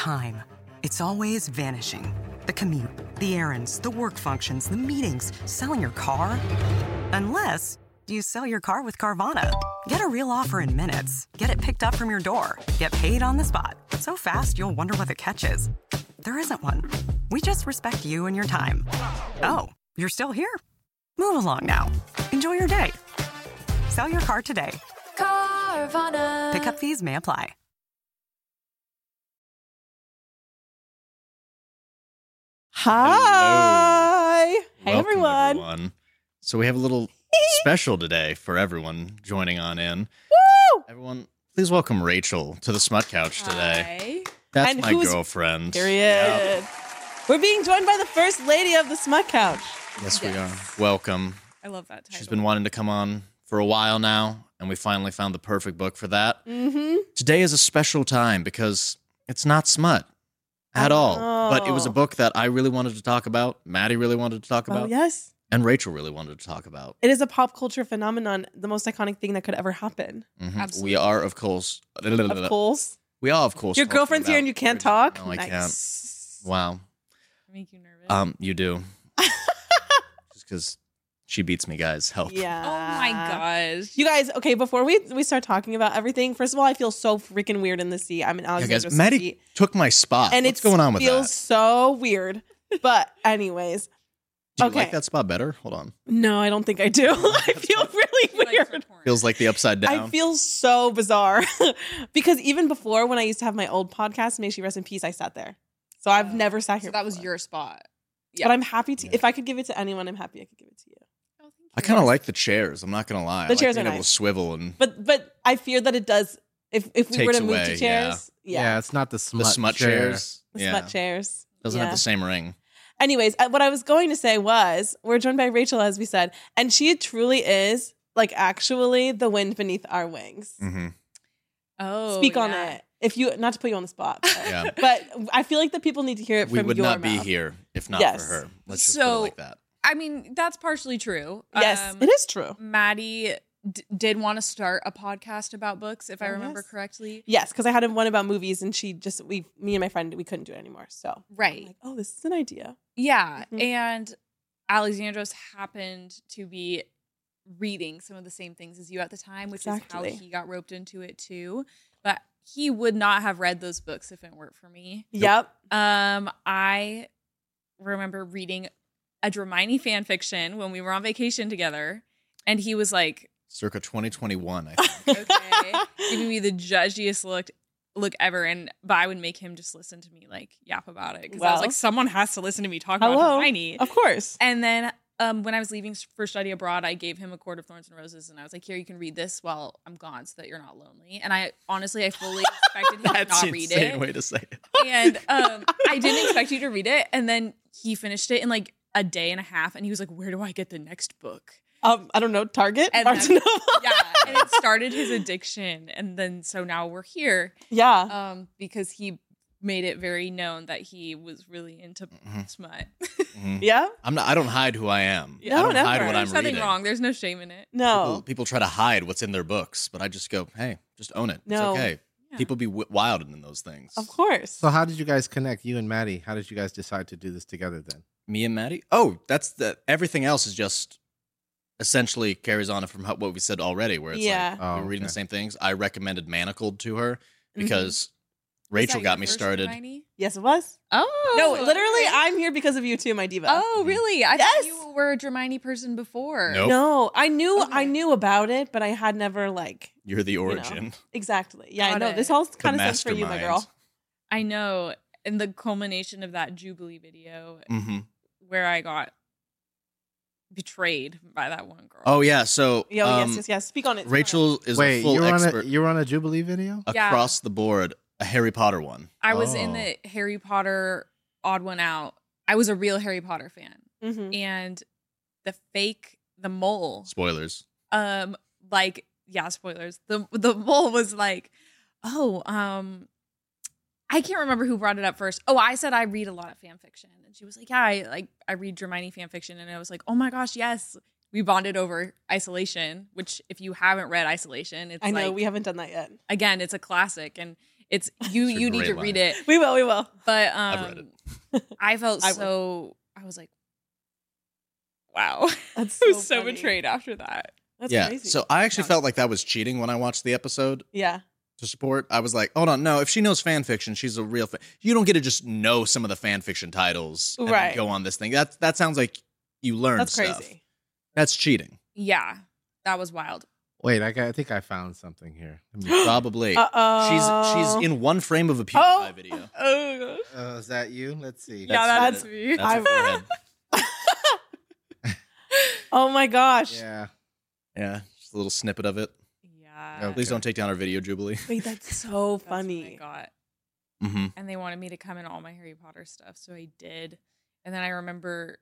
time. It's always vanishing. The commute, the errands, the work functions, the meetings, selling your car. Unless you sell your car with Carvana. Get a real offer in minutes. Get it picked up from your door. Get paid on the spot. So fast, you'll wonder what the catch is. There isn't one. We just respect you and your time. Oh, you're still here? Move along now. Enjoy your day. Sell your car today. Carvana. Pickup fees may apply. Hi. Hey, Welcome, everyone. So we have a little special today for everyone joining on in. Woo! Everyone, please welcome Rachel to the Smut Couch today. That's And my who's- girlfriend. Period. Yeah. We're being joined by the first lady of the Smut Couch. Yes, we are. Welcome. I love that title. She's been wanting to come on for a while now, and we finally found the perfect book for that. Mm-hmm. Today is a special time because it's not smut at all. But it was a book that I really wanted to talk about, Maddie really wanted to talk Oh, about, yes. and Rachel really wanted to talk about. It is a pop culture phenomenon, the most iconic thing that could ever happen. Mhm. Absolutely. We are, of course. Of course. We are, of course. Your talking girlfriend's here about- and you can't talk? No, I Nice. can't. Wow. Make you nervous. You do. Just because she beats me, guys. Help. Yeah. Oh my gosh. You guys, okay, before we start talking about everything, first of all, I feel so freaking weird in this seat. I'm in Yeah, Alexandra's guys, Maddie seat. took my spot. And What's going on with feels that? so weird. But anyways, Do you okay. like that spot better? Hold on. No, I don't think I do. I feel really He likes weird. her porn. Feels like the upside down. I feel so bizarre because even before, when I used to have my old podcast, May She Rest in Peace, I sat there. So I've never sat here. So that was before. your spot. But I'm happy to. If I could give it to anyone, I'm happy I could give it to you. Oh, thank you. I kind of like the chairs. I'm not gonna lie. The I like chairs being are able nice. to swivel and But I fear that it does. If we were Takes to move away, to chairs, Yeah, it's not the smut, the smut chair. chairs. the Yeah, smut chairs doesn't yeah. have the same ring. Anyways, what I was going to say was we're joined by Rachel, as we said, and she truly is like actually the wind beneath our wings. Mm-hmm. Oh, Speak on yeah. it. If you, not to put you on the spot, but, Yeah. but I feel like the people need to hear it We from would your not mouth. be here if not Yes. for her. Let's just put So- it like that. I mean, that's partially true. Yes, it is true. Maddie did want to start a podcast about books, if I Oh, remember yes. correctly. Yes, because I had one about movies, and me and my friend, we couldn't do it anymore. So I'm Right. like, oh, this is an idea. Yeah. Mhm. And Alexandros happened to be reading some of the same things as you at the time, which Exactly. is how he got roped into it too. But he would not have read those books if it weren't for me. Yep. I remember reading a Dramini fan fiction when we were on vacation together, and he was like, Circa 2021, I think. okay, giving me the judgiest look ever, but I would make him just listen to me like yap about it because I was Well. like, someone has to listen to me talk Hello. about Hermione. Of course. And then when I was leaving for study abroad, I gave him A Court of Thorns and Roses, and I was like, here, you can read this while I'm gone so that you're not lonely. And I fully expected him to That's not an read insane it. way to say it. And I didn't expect you to read it. And then he finished it in like a day and a half, and he was like, where do I get the next book? I don't know, Target? And Barnes then- and Noble? Yeah, and it started his addiction. And then so now we're here Yeah. because he made it very known that he was really into smut. Mhm. Yeah? I don't hide who I am. No, I don't hide never. what I'm There's nothing reading. wrong. There's no shame in it. No. People try to hide what's in their books, but I just go, hey, just own it. No. It's okay. Yeah. People be wild in those things. Of course. So how did you guys connect, you and Maddie? How did you guys decide to do this together then? Me and Maddie? Oh, everything else is just essentially carries on from what we said already, where it's Yeah. like Oh, we were reading okay. the same things. I recommended Manacled to her Mm-hmm. because Rachel got me started. Yes, it was. Oh. No, literally, okay. I'm here because of you too, my diva. Oh, really? I Yes. thought you were a Dramini person before. Nope. No, I Okay. knew about it, but I had never You're the know. origin. Exactly. Yeah, I Got know. it. This all The kind of sense for you, my mastermind. girl. I know. And the culmination of that Jubilee video Mm-hmm. where I got betrayed by that one girl. Oh yeah, so Yo, yes. Speak on it. Speak on it. Rachel is Wait, a full expert you were on a Jubilee video? Yeah. across the board, a Harry Potter one. I was in Oh. the Harry Potter Odd One Out. I was a real Harry Potter fan. Mhm. And the mole, Spoilers. spoilers. The mole was like, I can't remember who brought it up first. Oh, I said I read a lot of fan fiction. And she was like, yeah, I read Dramini fan fiction. And I was like, oh my gosh, yes. We bonded over Isolation, which if you haven't read Isolation, it's I know like, we haven't done that yet. again, it's a classic. And It's you It's a need great to line. read it. We will. But I've read it. I felt I I was like, wow. That's I was so funny. betrayed after that. That's Yeah. crazy. So I actually No. felt like that was cheating when I watched the episode yeah. to support. I was like, hold on, no, if she knows fan fiction, she's a real fan. You don't get to just know some of the fan fiction titles and then Right. go on this thing. That sounds like you learned That's stuff. crazy. That's cheating. Yeah. That was wild. Wait, I think I found something here. Let me- Probably. Uh-oh. She's in one frame of a PewDiePie Oh. video. Oh, is that you? Let's see. yeah, That's- that's me. That's her forehead. Oh my gosh. Yeah. Yeah, just a little snippet of it. Yeah. Okay. Please don't take down our video, Jubilee. Wait, that's so That's what funny. I got. Mm-hmm. And they wanted me to come in all my Harry Potter stuff, so I did. And then I remember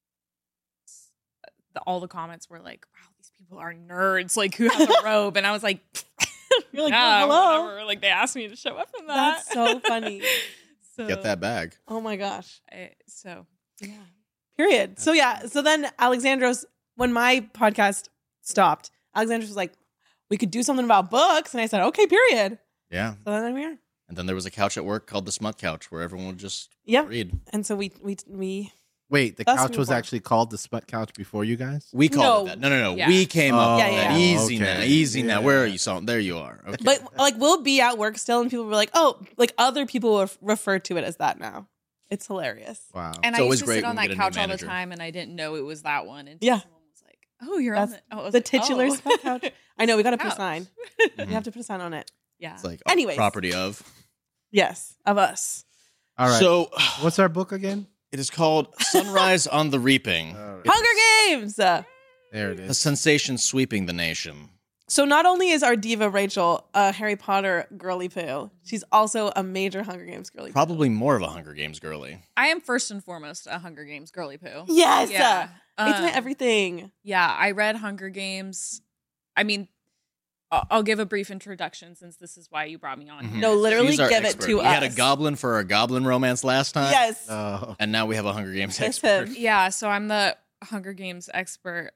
all the comments were like, "Wow, these people are nerds! Like, who has a robe?" And I was like, You're like, "Yeah, hello. whatever." Like, they asked me to show up in that. That's so funny. So, Get that bag. Oh my gosh. So Yeah. Period. So yeah. So then Alexandros, when my podcast stopped, Alexandros was like, we could do something about books. And I said, okay, period. Yeah. So then we are. And then there was a couch at work called the Smut Couch where everyone would just Yep. read. And so we Wait, the That's couch was before. actually called the Smut Couch before you guys? We called No. it that. No. Yeah. We came up Oh, with Yeah, that. yeah. Easy Okay. now. Easy now. Yeah. Where are you? So there you are. Okay. but like we'll be at work still and people were like, oh, like other people will refer to it as that now. It's hilarious. Wow. and It's I always used to great sit when on we that get a new couch all the manager. time, and I didn't know it was that one. Until Yeah. someone was like, "Oh, you're on That's the I was the like, titular oh. Smut Couch. I know, we gotta put a Couch. sign. Mhm. We have to put a sign on it. Yeah. It's like Anyways. property of. Yes, of us. All right. So what's our book again? it is called Sunrise on the Reaping. All right. Hunger Games. There it A is. sensation sweeping the nation. So not only is our diva Rachel a Harry Potter girly poo, she's also a major Hunger Games girly poo. Probably more of a Hunger Games girly. I am first and foremost a Hunger Games girly poo. Yes. Yeah. It's my everything. Yeah, I read Hunger Games. I mean, I'll give a brief introduction since this is why you brought me on. Mhm. here. No, literally She's our give expert. it to we us. had a goblin for our goblin romance last time. Yes. Oh. And now we have a Hunger Games That's expert. him. Yeah, so I'm the Hunger Games expert.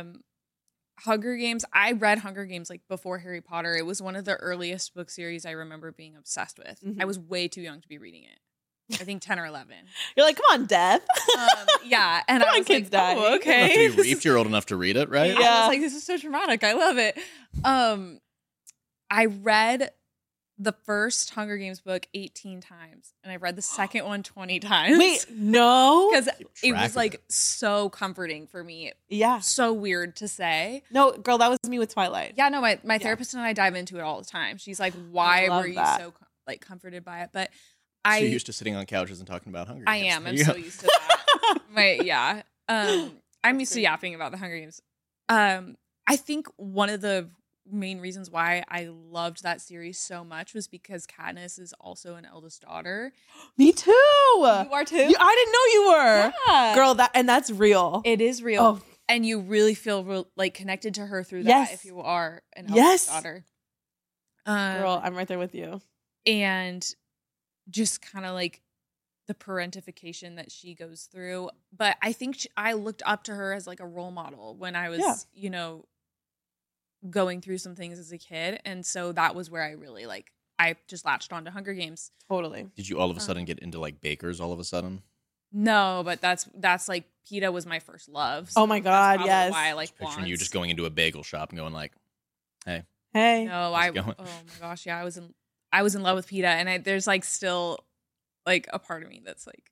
Hunger Games, I read Hunger Games like before Harry Potter. It was one of the earliest book series I remember being obsessed with. Mhm. I was way too young to be reading it. I think 10 or 11. You're like, come on, Death. Yeah, and Come I on, was kids, like, Daddy. oh, You don't have okay. to be reaped. You're old enough to read it, right? Yeah. I was like, this is so dramatic. I love it. I read the first Hunger Games book 18 times, and I read the second one 20 times. Wait, no. Because it track was of like it. so comforting for me. Yeah. So weird to say. No, girl, that was me with Twilight. Yeah, no, my therapist and I dive into it all the time. She's like, why love were you that. so like comforted by it? But So I you're used to sitting on couches and talking about Hunger I Games. am. There I'm you so go. used to that. I'm used to yapping about the Hunger Games. I think one of the main reasons why I loved that series so much was because Katniss is also an eldest daughter. Me too. You are too? I didn't know you were. Yeah. Girl, that's real. It is real. Oh. And you really feel like connected to her through that Yes. if you are an eldest Yes. daughter. Girl, I'm right there with you. And just kind of like the parentification that she goes through. But I think I looked up to her as like a role model when I was, Yeah. Going through some things as a kid. And so that was where I really I just latched on to Hunger Games. Totally. Did you all of a sudden get into like bakers all of a sudden? No, but that's like PETA was my first love. Oh my that's God, probably yes. Why I like Picturing you blondes. just going into a bagel shop and going like, hey. Hey. No, How's it going? oh my gosh, yeah, I was in love with PETA, and there's like still like a part of me that's like,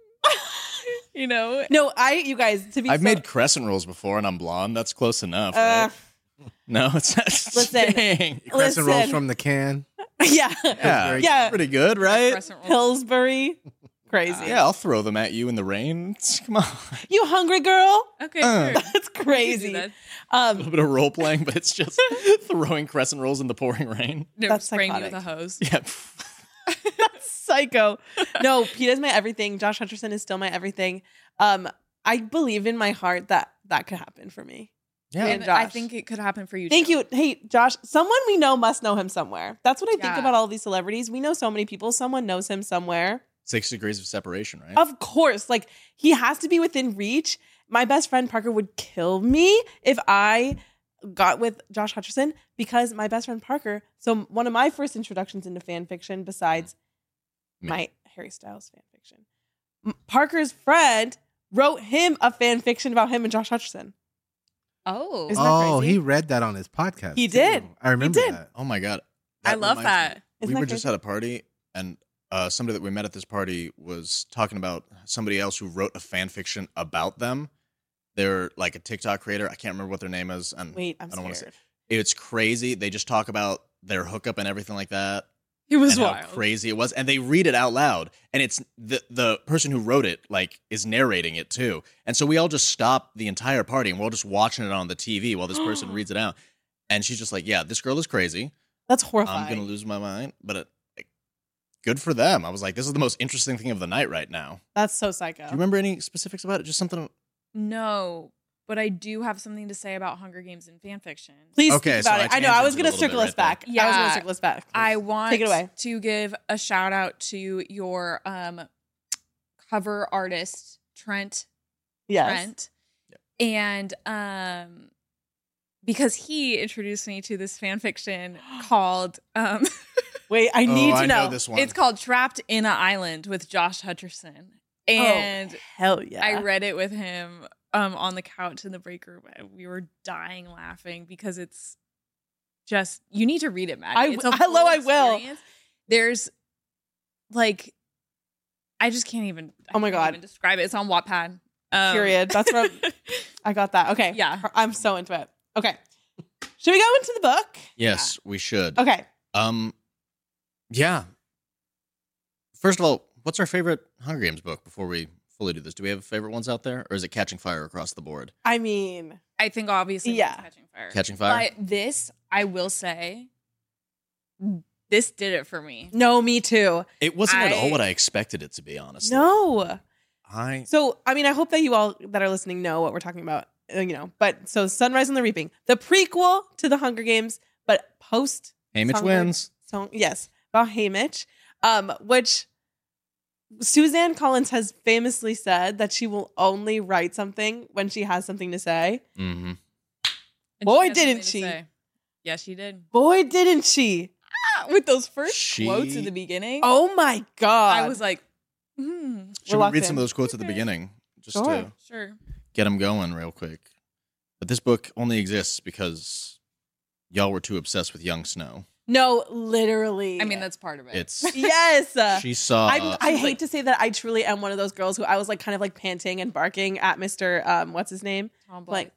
No, you guys, to be I've so- made crescent rolls before and I'm blonde. That's close enough, Uh, right? No, it's not. Listen. Dang. Crescent rolls Listen. from the can. yeah. Yeah, Yeah. pretty good, right? crescent roll. Pillsbury. Crazy. Yeah, I'll throw them at you in the rain. Come on. You hungry, girl? Okay, Uh. sure. That's We can do crazy. that. A little bit of role playing, but it's just throwing crescent rolls in the pouring rain. No, That's spraying me psychotic. with a hose. Yeah. Psycho. No, PETA's my everything. Josh Hutcherson is still my everything. I believe in my heart that could happen for me. Yeah. And Josh. I think it could happen for you. Thank too. you. Hey, Josh, someone we know must know him somewhere. That's what I think Yeah. about all these celebrities. We know so many people. Someone knows him somewhere. 6 degrees of separation, right? Of course. Like, he has to be within reach. My best friend Parker would kill me if I got with Josh Hutcherson because my best friend Parker. So one of my first introductions into fan fiction, besides my Harry Styles fan fiction, Parker's friend wrote him a fan fiction about him and Josh Hutcherson. Oh, Isn't that crazy? He read that on his podcast. He too. did. I remember He did. that. Oh my god, I love reminds that. me. Isn't We that were just crazy? at a party, and somebody that we met at this party was talking about somebody else who wrote a fan fiction about them. They're like a TikTok creator. I can't remember what their name is. And Wait, I'm I don't want to say scared. it's crazy. They just talk about their hookup and everything like that. it was and how wild. crazy it was, and they read it out loud, and it's the person who wrote it like is narrating it too, and so we all just stop the entire party and we're all just watching it on the TV while this person reads it out, and she's just like, "Yeah, this girl is crazy. That's horrifying. I'm gonna lose my mind," but like, good for them. I was like, "This is the most interesting thing of the night right now." That's so psycho. Do you remember any specifics about it? Just something. No, but I do have something to say about Hunger Games and fan fiction. Please Okay, speak about so it. I I know. I was tangented a going to little circle bit us right there. back. I was Yeah. going to circle us back. I want Take it away. to give a shout out to your cover artist, Trent. Yes. And because he introduced me to this fan fiction called Wait, I need to I know. this one. it's called Trapped in an Island with Josh Hutcherson. And hell yeah. I read it with him on the couch in the break room. And we were dying laughing because it's just, you need to read it, Maddie. It's a hello, full I will. experience. There's like, I just can't even. Oh my I can't God. even describe it. It's on Wattpad. Period. That's what I got that. Okay. Yeah. I'm so into it. Okay. Should we go into the book? Yes, we should. Okay. Yeah. First of all, what's our favorite Hunger Games book before we fully do this? Do we have favorite ones out there, or is it Catching Fire across the board? I mean, I think obviously Yeah. it's Catching Fire. Catching Fire. But this, I will say, this did it for me. no, me too. It wasn't at all I- what I expected it to be, honestly. No. So I mean, I hope that you all that are listening know what we're talking about, But so Sunrise and the Reaping, the prequel to the Hunger Games, but post Haymitch Songbird wins. song, yes, about Haymitch, which Suzanne Collins has famously said that she will only write something when she has something to say. Mm-hmm. And Boy, has didn't something to she. say. Yeah, she did. Boy, didn't she? With those first She- quotes at the beginning, Oh my God. I was like, Should we locked read some in. of those quotes at the Okay. beginning? Just Sure. to sure. get them going real quick. But this book only exists because y'all were too obsessed with Young Snow. no, literally. I mean, that's part of it. It's yes. she saw I hate to say that I truly am one of those girls who I was like kind of like panting and barking at Mr. What's his name? Tom Like,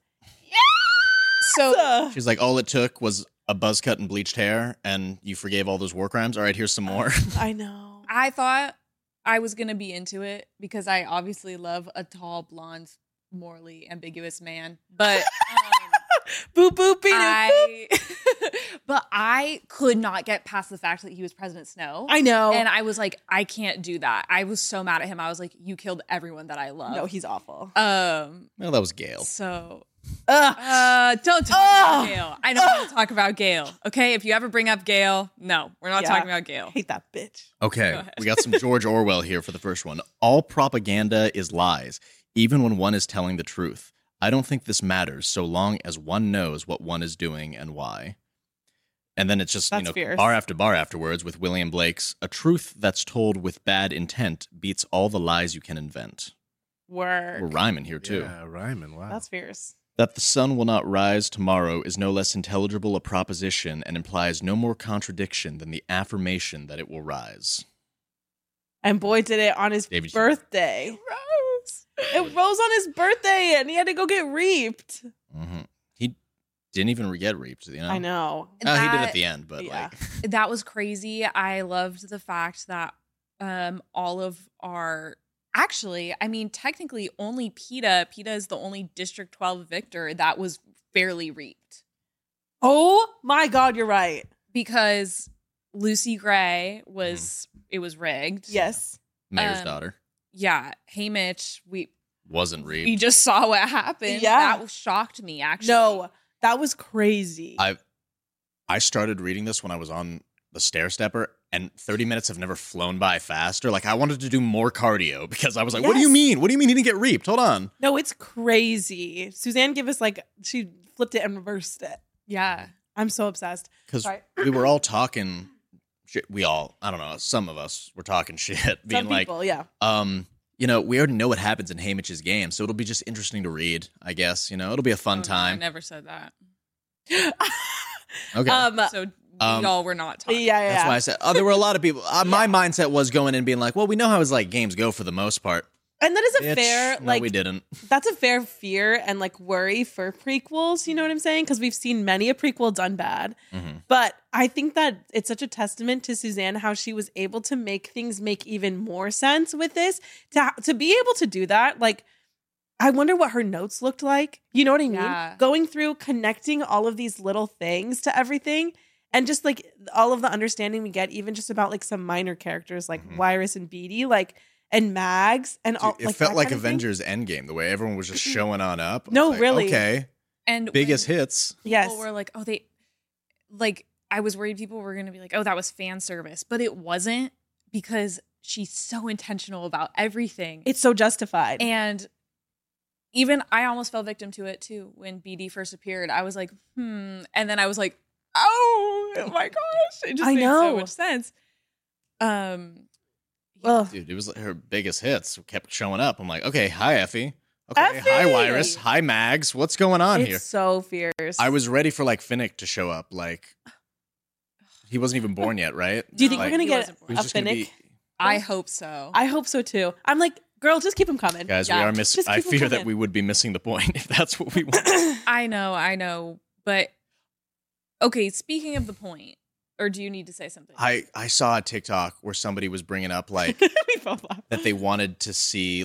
so she's like, all it took was a buzz cut and bleached hair, and you forgave all those war crimes. All right, here's some more. I know. I thought I was gonna be into it because I obviously love a tall, blonde, morally ambiguous man. But Boop boop beep boop. but I could not get past the fact that he was President Snow. I know. And I was like, I can't do that. I was so mad at him. I was like, you killed everyone that I love. No, he's awful. Well, that was Gale. So Ugh. don't talk about Gale. I don't want to talk about Gale. Okay, if you ever bring up Gale, no, we're not Yeah. talking about Gale. Hate that bitch. Okay, Go ahead. we got some George Orwell here for the first one. All propaganda is lies, even when one is telling the truth. I don't think this matters so long as one knows what one is doing and why. And then it's just, That's fierce. bar after bar afterwards with William Blake's, a truth that's told with bad intent beats all the lies you can invent. Work. We're rhyming here, too. Yeah, rhyming. Wow. That's fierce. That the sun will not rise tomorrow is no less intelligible a proposition and implies no more contradiction than the affirmation that it will rise. And boy, did it on his David, birthday. Rose. It rose on his birthday, and he had to go get reaped. Mm-hmm. He didn't even get reaped, you know? I know. Oh, he did That- at the end, but yeah. like... That was crazy. I loved the fact that all of our actually, I mean, technically only PETA is the only District 12 victor that was fairly reaped. Oh my God, you're right. Because Lucy Gray was it was rigged. Yes. Mayor's Um, daughter Yeah. Haymitch, we wasn't reaped. just saw what happened. Yeah. That shocked me actually. No, that was crazy. I started reading this when I was on the Stair Stepper, and 30 minutes have never flown by faster. Like, I wanted to do more cardio because I was like, what do you mean? What do you mean he didn't get reaped? Hold on. No, it's crazy. Suzanne gave us she flipped it and reversed it. Yeah. I'm so obsessed. Because Sorry. we were all talking shit. I don't know, some of us were talking shit. Being Some like, people, yeah. we already know what happens in Haymitch's game, so it'll be just interesting to read, I guess. It'll be a fun I time. never said that. Okay. So we all were not talking. Yeah. That's why I said, there were a lot of people. My mindset was going in being like, well, we know how his games go for the most part. And that is a Bitch, fair, no, we didn't. That's a fair fear and worry for prequels. You know what I'm saying? Because we've seen many a prequel done bad. Mm-hmm. But I think that it's such a testament to Suzanne how she was able to make things make even more sense with this. To be able to do that, I wonder what her notes looked like. You know what I mean? Yeah. Going through, connecting all of these little things to everything. And just all of the understanding we get, even just about some minor characters like Wirus and Beatty, and Mags and all. It felt like Avengers Endgame, the way everyone was just showing on up. No, really. Okay. And biggest hits. Yes. People were like, oh, I was worried people were going to be like, oh, that was fan service. But it wasn't, because she's so intentional about everything. It's so justified. And even I almost fell victim to it too. When BD first appeared, I was like, And then I was like, oh my gosh. It just I made know. so much sense. Ugh. Dude, it was her biggest hits kept showing up. I'm like, okay, hi, Effie. Okay, Effie! hi, Wirus. Hi, Mags. What's going on It's here? so fierce. I was ready for Finnick to show up. He wasn't even born yet, right? Do you think No, we're gonna he get wasn't born. He a was just gonna Finnick? be- I hope so. I hope so too. I'm like, girl, just keep him coming. Guys, Yeah, we are missing. just I keep 'em fear that coming. we would be missing the point if that's what we want. I know. But okay, speaking of the point, or do you need to say something? I saw a TikTok where somebody was bringing up we both laugh. that they wanted to see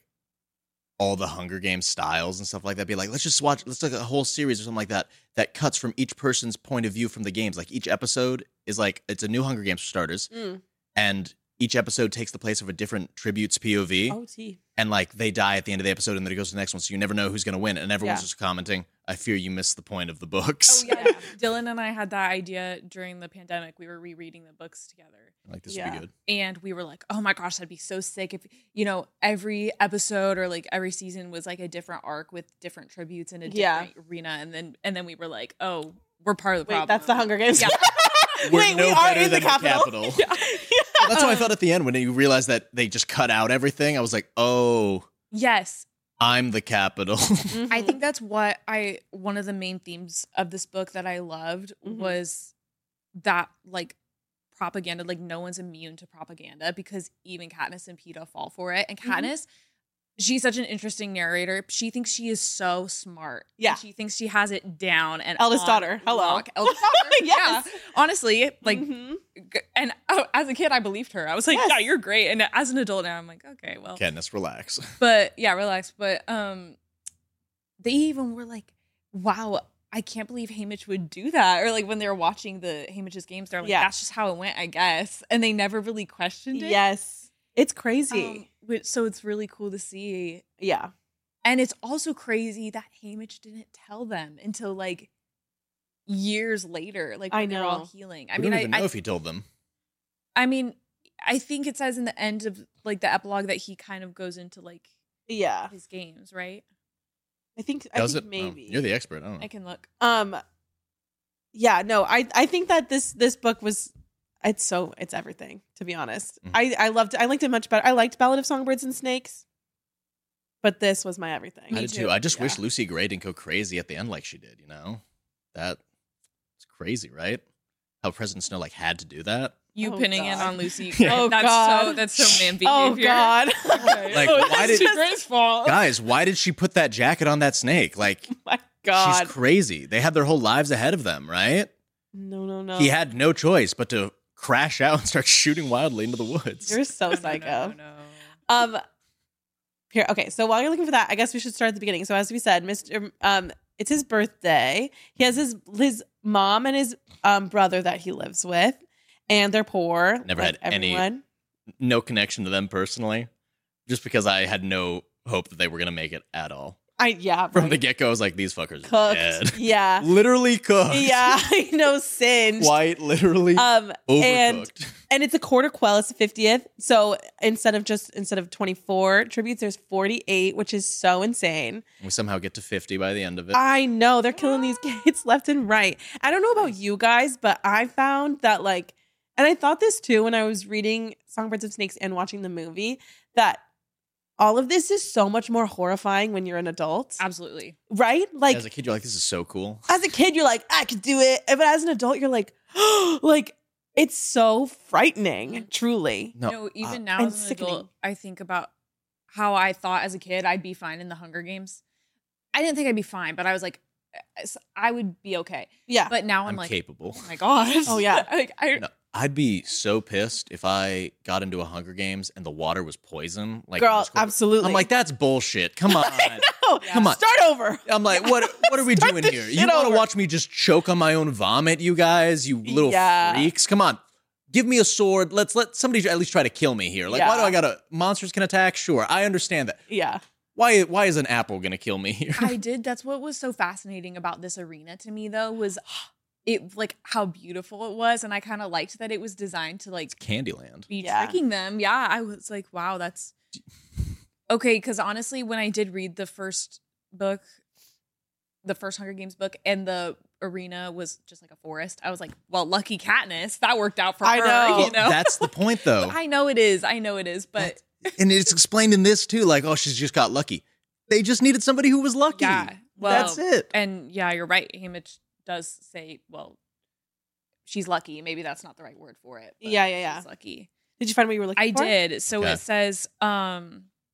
all the Hunger Games styles and stuff like that. Be like, let's look at a whole series or something like that cuts from each person's point of view from the games. Each episode is it's a new Hunger Games for starters, and each episode takes the place of a different tribute's POV, OT. and they die at the end of the episode, and then it goes to the next one, so you never know who's going to win, and everyone's Yeah. just commenting, I fear you missed the point of the books. Oh yeah, Dylan and I had that idea during the pandemic. We were rereading the books together, This would Yeah. be good. and we were like, "Oh my gosh, that'd be so sick if every episode or every season was a different arc with different tributes in a Yeah. different arena." And then we were like, "Oh, we're part of the Wait, problem." that's the Hunger Games. Yeah. We're Wait, no we are better in the than capital. Yeah. That's how I felt at the end when you realized that they just cut out everything. I was like, oh, Yes, I'm the capital. Mm-hmm. I think that's what one of the main themes of this book that I loved Mhm. was that propaganda, no one's immune to propaganda, because even Katniss and Peeta fall for it. And Katniss, she's such an interesting narrator. She thinks she is so smart. Yeah. And she thinks she has it down. And Eldest on daughter. Hello. lock. Eldest daughter. Yes. Yeah. Honestly, Mhm. and as a kid, I believed her. I was like, Yes. yeah, you're great. And as an adult now, I'm like, okay, well. Katniss, relax. But yeah, relax. But they even were like, wow, I can't believe Haymitch would do that. Or when they were watching the Haymitch's games, they're like, Yeah. that's just how it went, I guess. And they never really questioned it. Yes. It's crazy. So it's really cool to see. Yeah. And it's also crazy that Haymitch didn't tell them until years later, when I they're all know. healing. I don't even know if he told them. I mean, I think it says in the end of the epilogue that he kind of goes into Yeah. his games, right? I think Does it? maybe. Oh, you're the expert. I don't know. I can look. Yeah, no, I think that this book was it's everything, to be honest. Mhm. I liked it much better. I liked Ballad of Songbirds and Snakes, but this was my everything. I Me did too, too. I just yeah. wish Lucy Gray didn't go crazy at the end like she did, That's crazy, right? How President Snow had to do that. You Oh, pinning it God. on Lucy. Oh, God. That's so man Oh behavior. God. Like, Oh, why that's did- just- Gray's fault. Guys, why did she put that jacket on that snake? my God. She's crazy. They had their whole lives ahead of them, right? No. He had no choice but to crash out and start shooting wildly into the woods. You're so No, psycho. no. Here, okay. So while you're looking for that, I guess we should start at the beginning. So as we said, it's his birthday. He has his mom and his brother that he lives with, and they're poor. Never like had any- everyone. No connection to them personally, just because I had no hope that they were going to make it at all. From the get-go, I was like, these fuckers are cooked. dead. Yeah. Literally cooked. Yeah, I know, singed. Quite literally overcooked. And it's a quarter quell. It's the 50th. So instead of 24 tributes, there's 48, which is so insane. We somehow get to 50 by the end of it. I know they're killing these kids left and right. I don't know about you guys, but I found that like, and I thought this too when I was reading Songbirds of Snakes and watching the movie, that all of this is so much more horrifying when you're an adult. Absolutely. Right? Like As a kid, you're like, this is so cool. as a kid, you're like, I could do it. But as an adult, you're like, like, it's so frightening, truly. No, No, even now and as an sickening. adult, I think about how I thought as a kid I'd be fine in the Hunger Games. I didn't think I'd be fine, but I was like, I would be okay. Yeah. But now I'm I'm like, capable. oh my gosh. Oh, yeah. like, No, I'd be so pissed if I got into a Hunger Games and the water was poison. Like, Girl, in the school. absolutely. I'm like, that's bullshit. Come on. no, Come on. Start over. I'm like, what are we Start doing this here? shit You want to over. watch me just choke on my own vomit, you guys? You little Yeah. freaks. Come on. Give me a sword. Let's let somebody at least try to kill me here. Like, why do Yeah. I gotta monsters can attack? Sure. I understand that. Yeah. Why is an apple gonna kill me here? I did. That's what was so fascinating about this arena to me, though, was it like how beautiful it was, and I kind of liked that it was designed to like Candyland. be Yeah. tricking them. Yeah, I was like, wow, that's okay. Because honestly, when I did read the first book, the first Hunger Games book, and the arena was just like a forest, I was like, well, lucky Katniss, that worked out for I her. know. You know, That's the point, though. I know it is. But And it's explained in this too. Like, oh, she's just got lucky. They just needed somebody who was lucky. yeah, well, That's it. And yeah, you're right. Haymitch does say, well, she's lucky. Maybe that's not the right word for it. But Yeah. She's lucky. Did you find what you were looking I for? did. So Okay. it says, I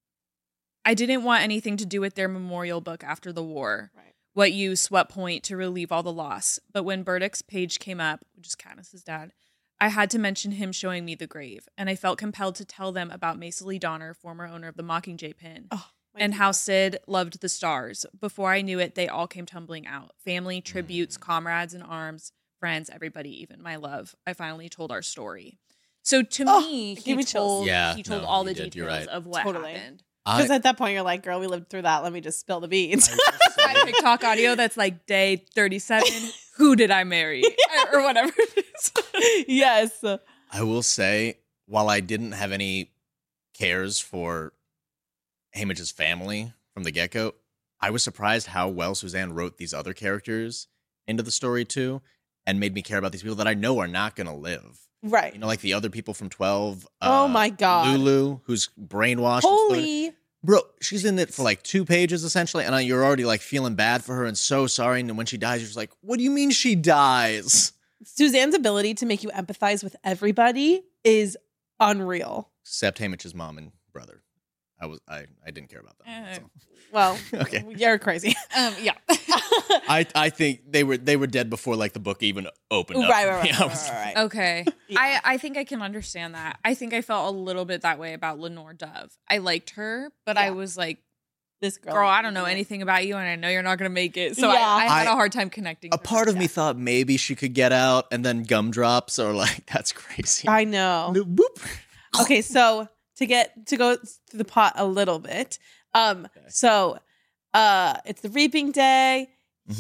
didn't want anything to do with their memorial book after the war. Right. What use, what point to relieve all the loss. But when Burdick's page came up, which is Katniss's dad, I had to mention him showing me the grave, and I felt compelled to tell them about Macy Lee Donner, former owner of the Mockingjay Pin, Oh, my and God. how Sid loved the stars. Before I knew it, they all came tumbling out. Family, tributes, comrades in arms, friends, everybody, even my love. I finally told our story. So to Oh, me, it gave me chills. Yeah, he told no, all he the did, you're details right. of what Totally. happened. Because at that point, you're like, girl, we lived through that. Let me just spill the beans. Got a TikTok audio that's like day 37. Who did I marry? Or whatever it is. Yes. I will say, while I didn't have any cares for Haymitch's family from the get-go, I was surprised how well Suzanne wrote these other characters into the story too, and made me care about these people that I know are not going to live. Right. You know, like the other people from 12. Oh my God. Lulu, who's brainwashed. Holy. Bro, she's in it for like 2 pages essentially, and you're already like feeling bad for her and so sorry. And when she dies, you're just like, what do you mean she dies? Suzanne's ability to make you empathize with everybody is unreal. Except Haymitch's mom and brother. I didn't care about them. so. Well, Okay. you're crazy. Yeah. I think they were dead before like the book even opened up. Right. Yeah, I was- right. Okay. Yeah. I think I can understand that. I think I felt a little bit that way about Lenore Dove. I liked her, but I Yeah. was like, This girl. girl, I don't know anything about you, and I know you're not going to make it. So Yeah. I had I- a hard time connecting. A to part her. of me thought maybe she could get out, and then gumdrops are like, that's crazy. I know. Boop. Okay, so to go through the plot a little bit. So it's the reaping day.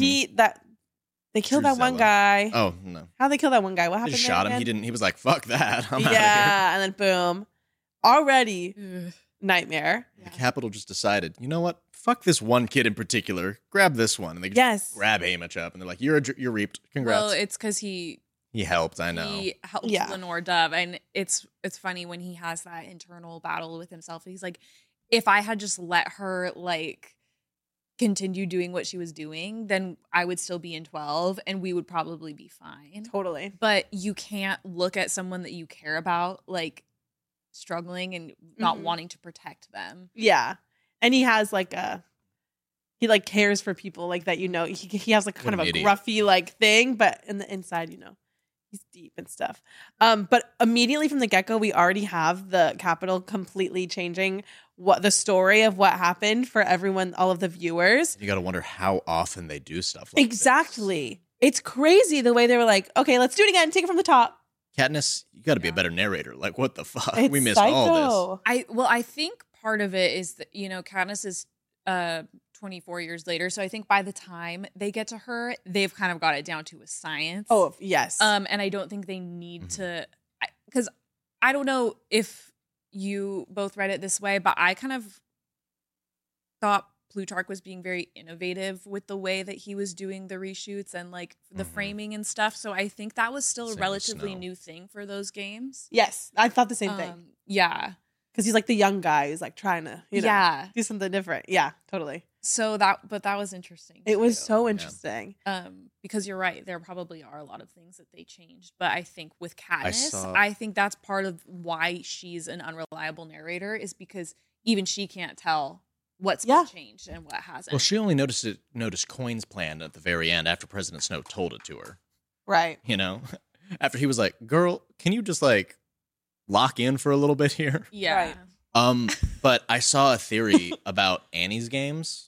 They killed that one Drusilla. guy. Oh no! How'd they kill that one guy? What They happened? just there shot him. again? He didn't. He was like, "Fuck that! I'm out of here." Yeah, and then boom. Already Ugh. nightmare. The Capitol just decided, you know what? Fuck this one kid in particular. Grab this one, and they just Yes. grab Haymitch up, and they're like, "You're reaped. Congrats." Well, it's because he helped. I know. He helped Yeah. Lenore Dove, and it's funny when he has that internal battle with himself. He's like, if I had just let her like continue doing what she was doing, then I would still be in 12, and we would probably be fine. Totally. But you can't look at someone that you care about like struggling and not Mhm. wanting to protect them. Yeah. And he has like he like cares for people like that, you know. He has like kind of What a an idiot. gruffy like thing, but in the inside, you know, he's deep and stuff. But immediately from the get-go, we already have the Capitol completely changing what the story of what happened for everyone, all of the viewers. You got to wonder how often they do stuff like Exactly. It's crazy the way they were like, okay, let's do it again. Take it from the top. this. Katniss, you got to be a better narrator. Like, what the fuck? It's We missed psycho. all I think part of it is that, you know, Katniss is 24 years later. So I think by the time they get to her, they've kind of got it down to a science. Oh, yes. And I don't think they need to, because I don't know if you both read it this way, but I kind of thought Plutarch was being very innovative with the way that he was doing the reshoots and like the framing and stuff. So I think that was still Same a with relatively Snow. new thing for those games. Yes, I thought the same thing. Yeah. Because he's like the young guy who's like trying to, Yeah. do something different. Yeah, totally. So that was interesting. It was too. so interesting. Because you're right, there probably are a lot of things that they changed. But I think with Katniss, saw- I think that's part of why she's an unreliable narrator is because even she can't tell what's been changed and what hasn't. Well, she only noticed Coin's plan at the very end after President Snow told it to her. Right. You know, after he was like, "Girl, can you just like lock in for a little bit here?" yeah. Right. But I saw a theory about Annie's games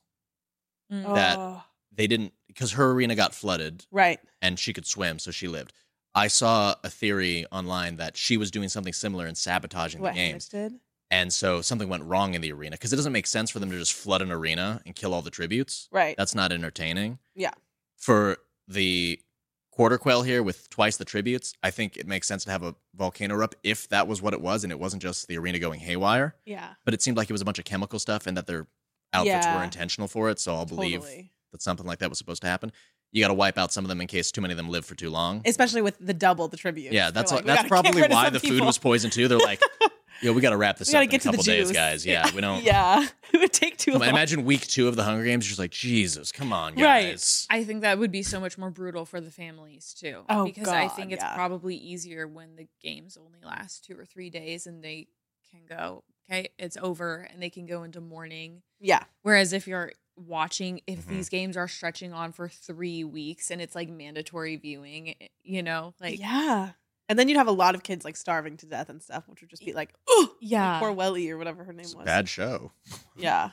that Oh, they didn't, because her arena got flooded right. and she could swim, so she lived. I saw a theory online that she was doing something similar and sabotaging What the games. Haymitch did? And so something went wrong in the arena because it doesn't make sense for them to just flood an arena and kill all the tributes. Right. That's not entertaining. Yeah. For the quarter quell here with twice the tributes, I think it makes sense to have a volcano erupt if that was what it was and it wasn't just the arena going haywire. Yeah. But it seemed like it was a bunch of chemical stuff and that their outfits Yeah. were intentional for it. So I'll believe Totally. that something like that was supposed to happen. You got to wipe out some of them in case too many of them live for too long. Especially with the tribute. Yeah, that's They're like, we that's gotta get probably rid of why some the food people. was poisoned too. They're like, yo, we got to wrap this We up gotta in a get to the couple days, juice. guys. Yeah, we don't. Yeah. It would take too long. Imagine week 2 of the Hunger Games. You're just like, Jesus, come on, Right. guys. I think that would be so much more brutal for the families too. Oh, because I God, think it's yeah. probably easier when the games only last 2 or 3 days and they can go, okay, it's over and they can go into mourning. Yeah. Whereas if you're watching, if Mm-hmm. these games are stretching on for 3 weeks and it's like mandatory viewing, you know, like Yeah. And then you'd have a lot of kids like starving to death and stuff, which would just be like, oh, yeah. poor Welly or whatever her name It's a was. bad show. Yeah.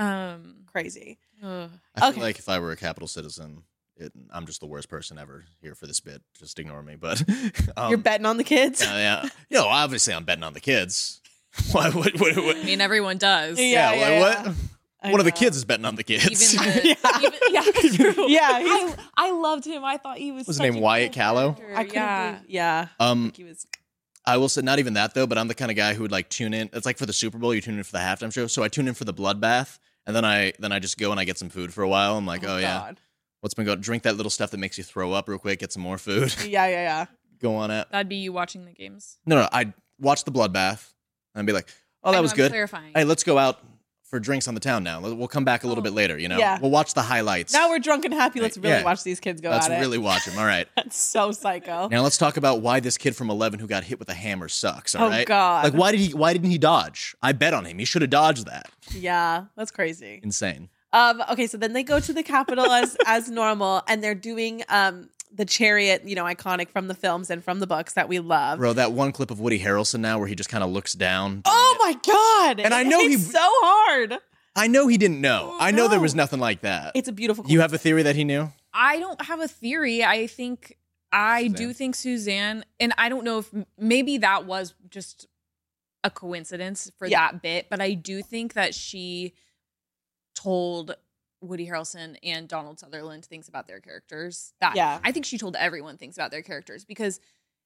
Um, Crazy. ugh. I Okay. feel like if I were a capital citizen, I'm just the worst person ever here for this bit. Just ignore me. But You're betting on the kids? yeah. You know, obviously I'm betting on the kids. What? I mean, everyone does. Yeah. What? I One of the know. kids is betting on the kids. Even the, Yeah. true. Yeah, he's- I loved him. I thought he was. Was his such name a Wyatt cool Callow? character. I couldn't Yeah. believe. Yeah. I think he was. I will say not even that though, but I'm the kind of guy who would like tune in. It's like for the Super Bowl, you tune in for the halftime show. So I tune in for the bloodbath, and then I just go and I get some food for a while. I'm like, oh yeah, God. what's been going? Drink that little stuff that makes you throw up real quick. Get some more food. Yeah. Go on it. That'd be you watching the games. No, I'd watch the bloodbath and I'd be like, oh, I that know, was I'm good. Clarifying. Hey, let's go out for drinks on the town now. We'll come back a little bit later. You know, Yeah. we'll watch the highlights. Now we're drunk and happy. Let's really Yeah. watch these kids go Let's at it. really watch them. All right. That's so psycho. Now let's talk about why this kid from 11 who got hit with a hammer sucks. All Oh, right. God. Like why didn't he dodge? I bet on him. He should have dodged that. Yeah, that's crazy. Insane. Okay, so then they go to the Capitol as normal, and they're doing the chariot, iconic from the films and from the books that we love. Bro, that one clip of Woody Harrelson now where he just kind of looks down. Oh my God! And I know it's he- so hard. I know he didn't know. Oh, I know there no. was nothing like that. It's a beautiful. You have a theory that he knew? I don't have a theory. I do think Suzanne, and I don't know if maybe that was just a coincidence for Yeah. that bit, but I do think that she told Woody Harrelson and Donald Sutherland things about their characters. Yeah. I think she told everyone things about their characters because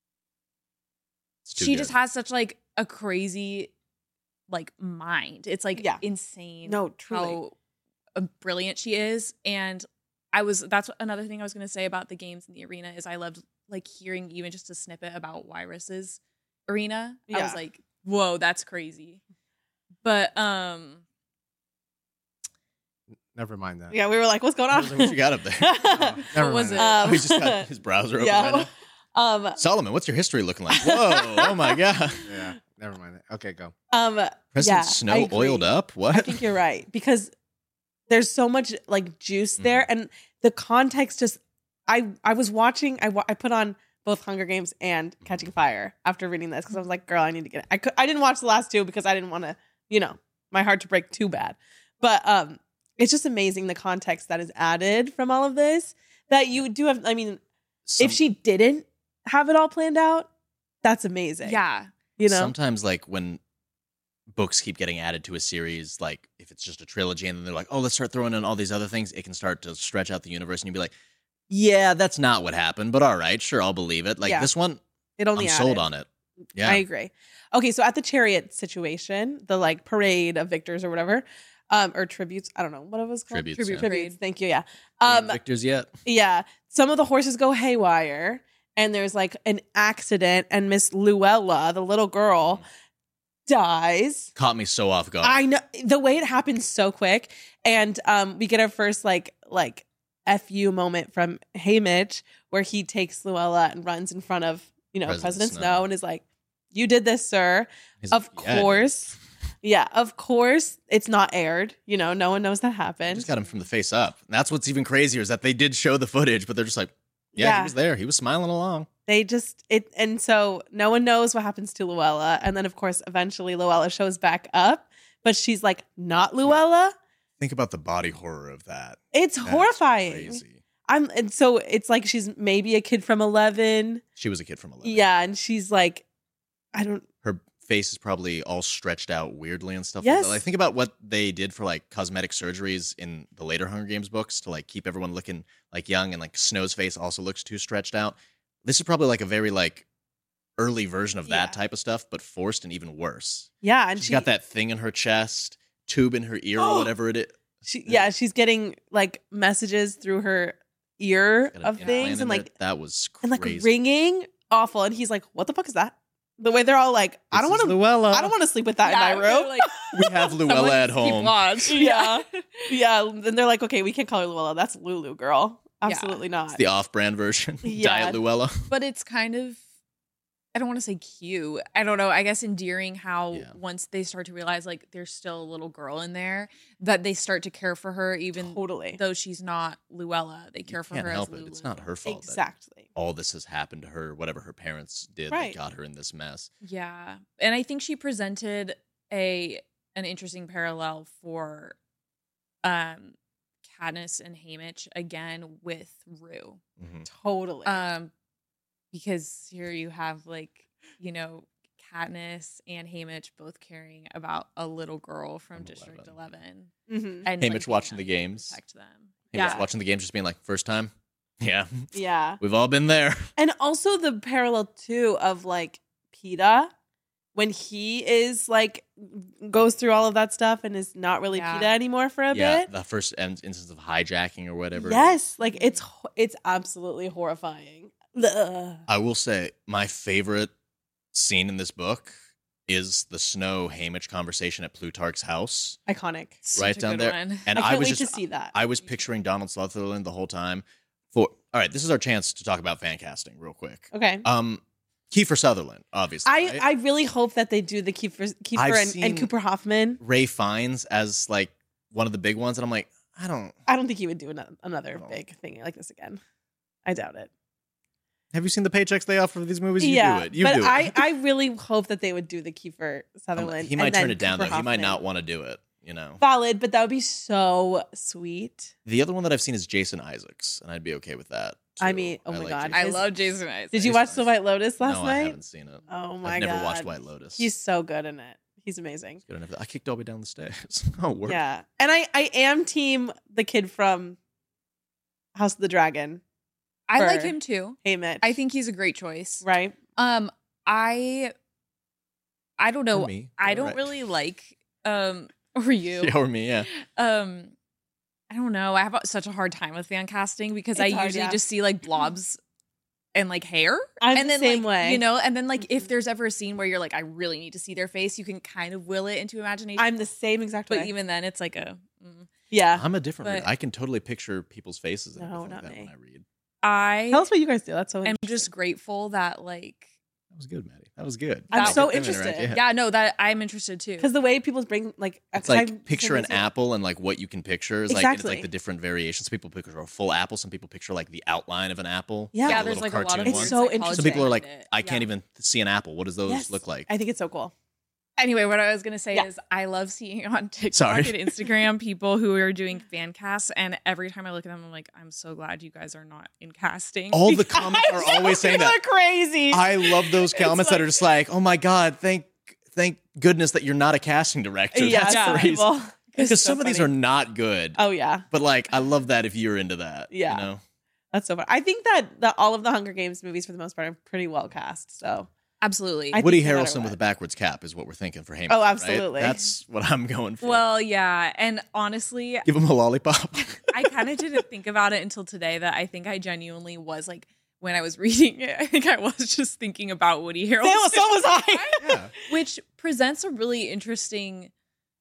It's too she good. just has such like a crazy like mind. It's like Yeah. insane. No, truly. How brilliant she is, and that's another thing I was going to say about the games in the arena is I loved like hearing even just a snippet about Wyrus's arena. I Yeah. was like, whoa, that's crazy. But Never mind that. Yeah, we were like, "What's going on?" What you got up there? Never was mind it? that. He just got his browser open yeah. right now. Solomon, what's your history looking like? Whoa, oh my God. Yeah, never mind that. Okay, go. President Yeah, I Snow agree. oiled up? What? I think you're right because there's so much like juice there, and the context just. I was watching. I put on both Hunger Games and Catching Fire after reading this because I was like, "Girl, I need to get it." I didn't watch the last two because I didn't want to, my heart to break too bad. But it's just amazing the context that is added from all of this. That you do have. I mean, if she didn't have it all planned out, that's amazing. yeah, you know. Sometimes, like when books keep getting added to a series, like if if it's just a trilogy and then they're like, oh, let's start throwing in all these other things, it can start to stretch out the universe and you'd be like, yeah, that's not what happened, but all right, sure, I'll believe it. Like Yeah. this one, It only I'm sold added. on it. Yeah. I agree. Okay, so at the chariot situation, the like parade of victors or whatever, or tributes, I don't know what it was called. Tributes, yeah. Tributes. Thank you. Yeah. Victors yet? Yeah. Some of the horses go haywire, and there's like an accident, and Miss Luella, the little girl, dies. Caught me so off guard. I know the way it happens so quick, and we get our first like FU moment from Haymitch where he takes Luella and runs in front of President Snow and is like, "You did this, sir." Of course. Yeah, of course, it's not aired. No one knows that happened. Just got him from the face up. And that's what's even crazier is that they did show the footage, but they're just like, yeah, he was there. He was smiling along. And so no one knows what happens to Luella. And then, of course, eventually Luella shows back up, but she's like, not Luella. Think about the body horror of that. It's That's horrifying. Crazy. And so it's like she's maybe a kid from 11. She was a kid from 11. Yeah, and she's like, Her face is probably all stretched out weirdly and stuff Yes. like that. Like, think about what they did for like cosmetic surgeries in the later Hunger Games books to like keep everyone looking like young, and like Snow's face also looks too stretched out. This is probably like a very like early version of that type of stuff, but forced and even worse. Yeah, and She's got that thing in her chest, tube in her ear or whatever it is. She's getting like messages through her ear Got an of implant things in and there. like that was crazy. and like ringing, awful. And he's like, "What the fuck is that?" The way they're all like, "I don't want to, Luella. I don't want to sleep with that in my room." Like, We have Luella at home. Yeah, yeah. And they're like, "Okay, we can't call her Luella. That's Lulu, girl. Absolutely not." It's the off-brand version. Yeah. Diet Luella. But it's kind of, I don't want to say cute. I don't know. I guess endearing how once they start to realize like there's still a little girl in there, that they start to care for her even Totally. though she's not Luella. They care for Can't her as help Lulu. it. It's not her fault. that Exactly. all this has happened to her. Whatever her parents did Right. that got her in this mess. Yeah. And I think she presented an interesting parallel for Katniss and Haymitch again with Rue. Mhm. Totally. Because here you have like, Katniss and Haymitch both caring about a little girl from District 11. Mhm. And Haymitch like, watching being the able to games. protect them. Haymitch watching the game, just being like, first time? Yeah. Yeah. We've all been there. And also the parallel too of like PETA when he is like goes through all of that stuff and is not really Yeah. PETA anymore for a Yeah. bit. The first instance of hijacking or whatever. Yes, like it's absolutely horrifying. Ugh. I will say my favorite scene in this book is the Snow Haymitch conversation at Plutarch's house. Iconic. Such Right a down good there. one. And I can't was wait just to see that. I was picturing Donald Sutherland the whole time. All right, this is our chance to talk about fan casting real quick. Okay. Kiefer Sutherland, obviously. right? I really hope that they do the Kiefer I've and seen- Cooper Hoffman. Ray Fiennes as like one of the big ones, and I'm like, I don't. I don't think he would do another big thing like this again. I doubt it. Have you seen the paychecks they offer for these movies? You yeah, do it. You but do it. I really hope that they would do the Kiefer Sutherland. He might and then turn it down Cooper though. He might Hoffman. not want to do it. Valid, but that would be so sweet. The other one that I've seen is Jason Isaacs, and I'd be okay with that. I too. mean, oh my like God. Jason I Is- love Jason Isaacs. Did you watch The White Lotus last no, night? I haven't seen it. Oh my I've God. never watched White Lotus. He's so good in it. He's amazing. Good enough. I kicked Dolby down the stairs. Oh, work. Yeah. And I am team the kid from House of the Dragon. I for like him too. Haymitch. I think he's a great choice. Right? I don't know. Or me. I don't Right. really like or you. Yeah, or me, yeah. I don't know. I have such a hard time with fan casting because I It's hard, usually yeah. just see like blobs and like hair. I'm and the then same like, way. and then like if there's ever a scene where you're like, I really need to see their face, you can kind of will it into imagination. I'm the same exact but way. even then, it's like yeah. I'm a different reader. But- I can totally picture people's faces and No, everything not like that me. when I read. I Tell us what you guys do. That's so am interesting. just grateful that like That was good, Maddie. That was good. I'm That- so Get them interested. interact- yeah, no, that I'm interested too. Because the way people bring like It's like picture an apple and like what you can picture is like it's Exactly. like the different variations. Some people picture a full apple. Some people picture like the outline of an apple. Yeah. yeah, the there's little like a lot of cartoon It's weird so psychology interesting. Some people are like, behind it. I can't Yeah. even see an apple. What does those Yes. look like? I think it's so cool. Anyway, what I was gonna say Yeah. is I love seeing on TikTok Sorry. and Instagram people who are doing fan casts, and every time I look at them, I'm like, I'm so glad you guys are not in casting. All the comments are always saying People that. are crazy. I love those comments that are just like, oh my God, thank goodness that you're not a casting director. yeah, That's some crazy. people. Because Because so some of these funny. are not good. Oh yeah, But like, I love that if you're into that. Yeah. You know? that's so fun. I think that all of the Hunger Games movies, for the most part, are pretty well cast. So Absolutely. I Woody think no matter Harrelson what. with a backwards cap is what we're thinking for Haymitch. Oh, right? absolutely. That's what I'm going for. Well, yeah. And honestly, Give him a lollipop. I kind of didn't think about it until today that I think I genuinely was like, when I was reading it, I think I was just thinking about Woody Harrelson. so was I. Yeah. Which presents a really interesting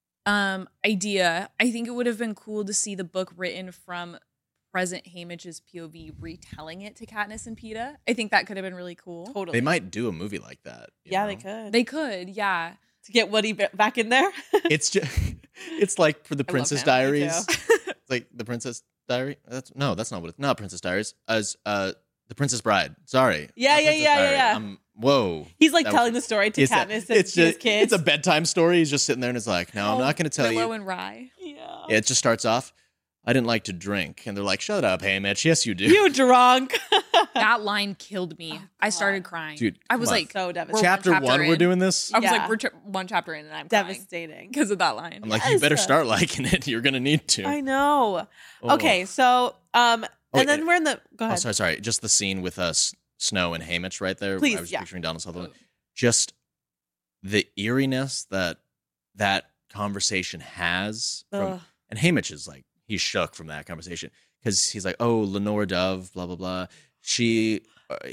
idea. I think it would have been cool to see the book written from present Haymitch's POV retelling it to Katniss and Peeta. I think that could have been really cool. Totally. They might do a movie like that. you Yeah, know? they could. They could, yeah. To get Woody back in there. It's just, it's like for the I love Princess him, me Diaries. too. It's like the Princess Diary. That's not what it's not Princess Diaries. As the Princess Bride. Sorry. Yeah, Not yeah, Princess yeah, Diary. yeah. Whoa. He's like That telling was- the story to It's Katniss and it's his just kids. it's a bedtime story. He's just sitting there and it's like, no, I'm not going to tell Willow you. and Rye. yeah. Yeah, it just starts off. I didn't like to drink, and they're like, "Shut up, Haymitch. Yes, you do." You drunk. That line killed me. Oh, I God. started crying. Dude, I was come on. like, So we're devastating. Chapter chapter 1, we're in. doing this. I was Yeah. like, we're one chapter in and I'm crying Devastating. because of that line. I'm like, you better Yes. start liking it. You're gonna need to. I know. Oh. Okay, so and wait, then we're in the go Oh, ahead. sorry. Just the scene with us, Snow and Haymitch, right there. Please, I was yeah. picturing Donald Sutherland. Just the eeriness that conversation has from, Ugh. and Haymitch is like, he's shook from that conversation because he's like, oh, Lenore Dove, blah blah blah. She,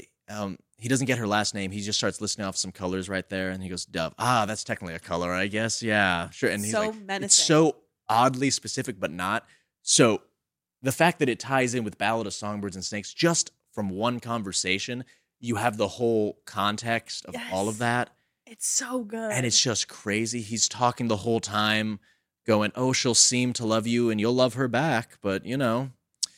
he doesn't get her last name. He just starts listing off some colors right there, and he goes, Dove. Ah, that's technically a color, I guess. Yeah, sure. And he's So like, menacing. it's so oddly specific, but not. So the fact that it ties in with Ballad of Songbirds and Snakes just from one conversation, you have the whole context of all Yes. of that. It's so good. And it's just crazy. He's talking the whole time, going, oh, she'll seem to love you and you'll love her back. But, you know,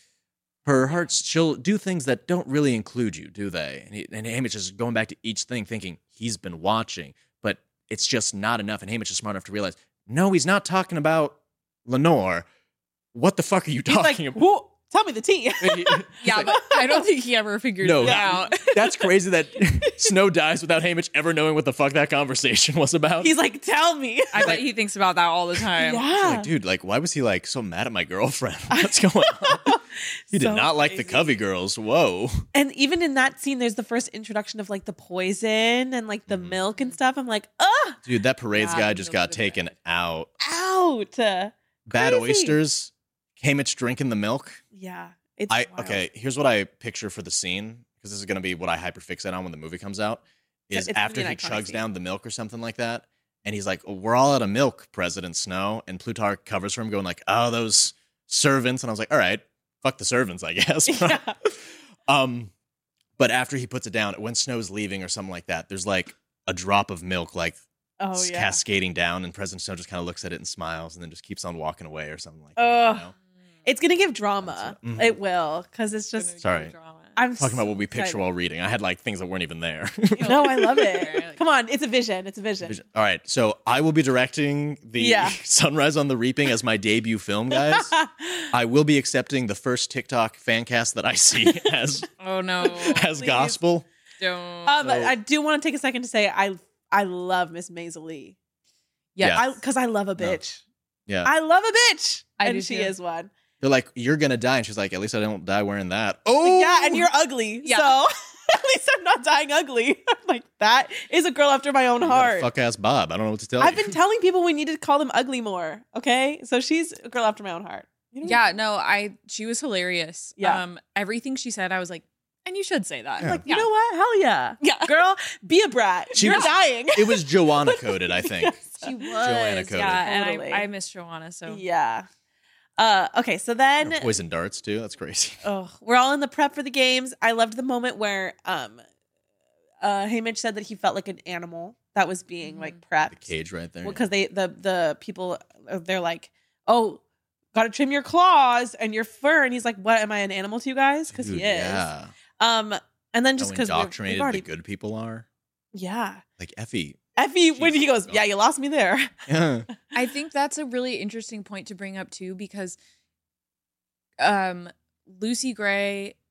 her heart's, she'll do things that don't really include you, do they? And Haymitch is going back to each thing thinking he's been watching, but it's just not enough. And Haymitch is smart enough to realize, no, he's not talking about Lenore. What the fuck are you He's like, talking about? "Whoa, tell me the tea. Yeah, but I don't think he ever figured No, it out. that's crazy that Snow dies without Haymitch ever knowing what the fuck that conversation was about. He's like, tell me. I bet he thinks about that all the time. Yeah. Like, dude, like, why was he like so mad at my girlfriend? What's going on? He did So not like the crazy. Covey girls. Whoa. And even in that scene, there's the first introduction of like the poison and like the Mm-hmm. milk and stuff. I'm like, ugh, Dude, that parades Yeah, guy the just milk got was taken bad. out. out. Bad Crazy. oysters. Haymitch drinking the milk. Yeah. It's wild. Okay, here's what I picture for the scene, because this is gonna be what I hyperfixate on when the movie comes out. Is It's gonna after be an he iconic chugs scene. down the milk or something like that, and he's like, oh, we're all out of milk, President Snow. And Plutarch covers for him, going like, oh, those servants. And I was like, all right, fuck the servants, I guess. Yeah. But after he puts it down, when Snow's leaving or something like that, there's like a drop of milk like Oh, yeah. cascading down, and President Snow just kind of looks at it and smiles, and then just keeps on walking away or something like Ugh. that. You know? It's going to give drama. Mhm. It will. Because it's just, Sorry. I'm Talking about what we picture excited. while reading. I had like things that weren't even there. No, I love Like- it. Come on. It's a vision. It's a vision. All right, so I will be directing the Yeah. Sunrise on the Reaping as my debut film, guys. I will be accepting the first TikTok fan cast that I see as Oh no. as Please. gospel. Don't. I do want to take a second to say I love Miss Maisel Lee. Yeah. Because I love a bitch. Yeah. I love a bitch. I and do she too. is one. They're like, you're gonna die, and she's like, at least I don't die wearing that. Oh Yeah, and you're ugly. Yeah. So at least I'm not dying ugly. I'm like, that is a girl after my own heart. fuck ass Bob. I don't know what to tell I've you. been telling people we need to call them ugly more. Okay? So she's a girl after my own heart. You know? Yeah, no, she was hilarious. Yeah. Everything she said, I was like, and you should say that. Yeah. Like, you know what? Hell yeah. Yeah. Girl, be a brat. She You're was- dying. It was Joanna coded, I think. She was. Joanna coded. Yeah, Totally. and I miss Joanna, so. Yeah. Okay, so then Poison darts too. That's crazy. we're all in the prep for the games. I loved the moment where Haymitch said that he felt like an animal that was being like prepped. The cage right there. Because the people they're like, oh, gotta trim your claws and your fur, and he's like, what, am I an animal to you guys? Because he Dude, is. Yeah. And then just How because indoctrinated already, the good people are. yeah, Like Effie. Effie when he Jesus. goes, yeah, you lost me there. Yeah. I think that's a really interesting point to bring up too, because Lucy Gray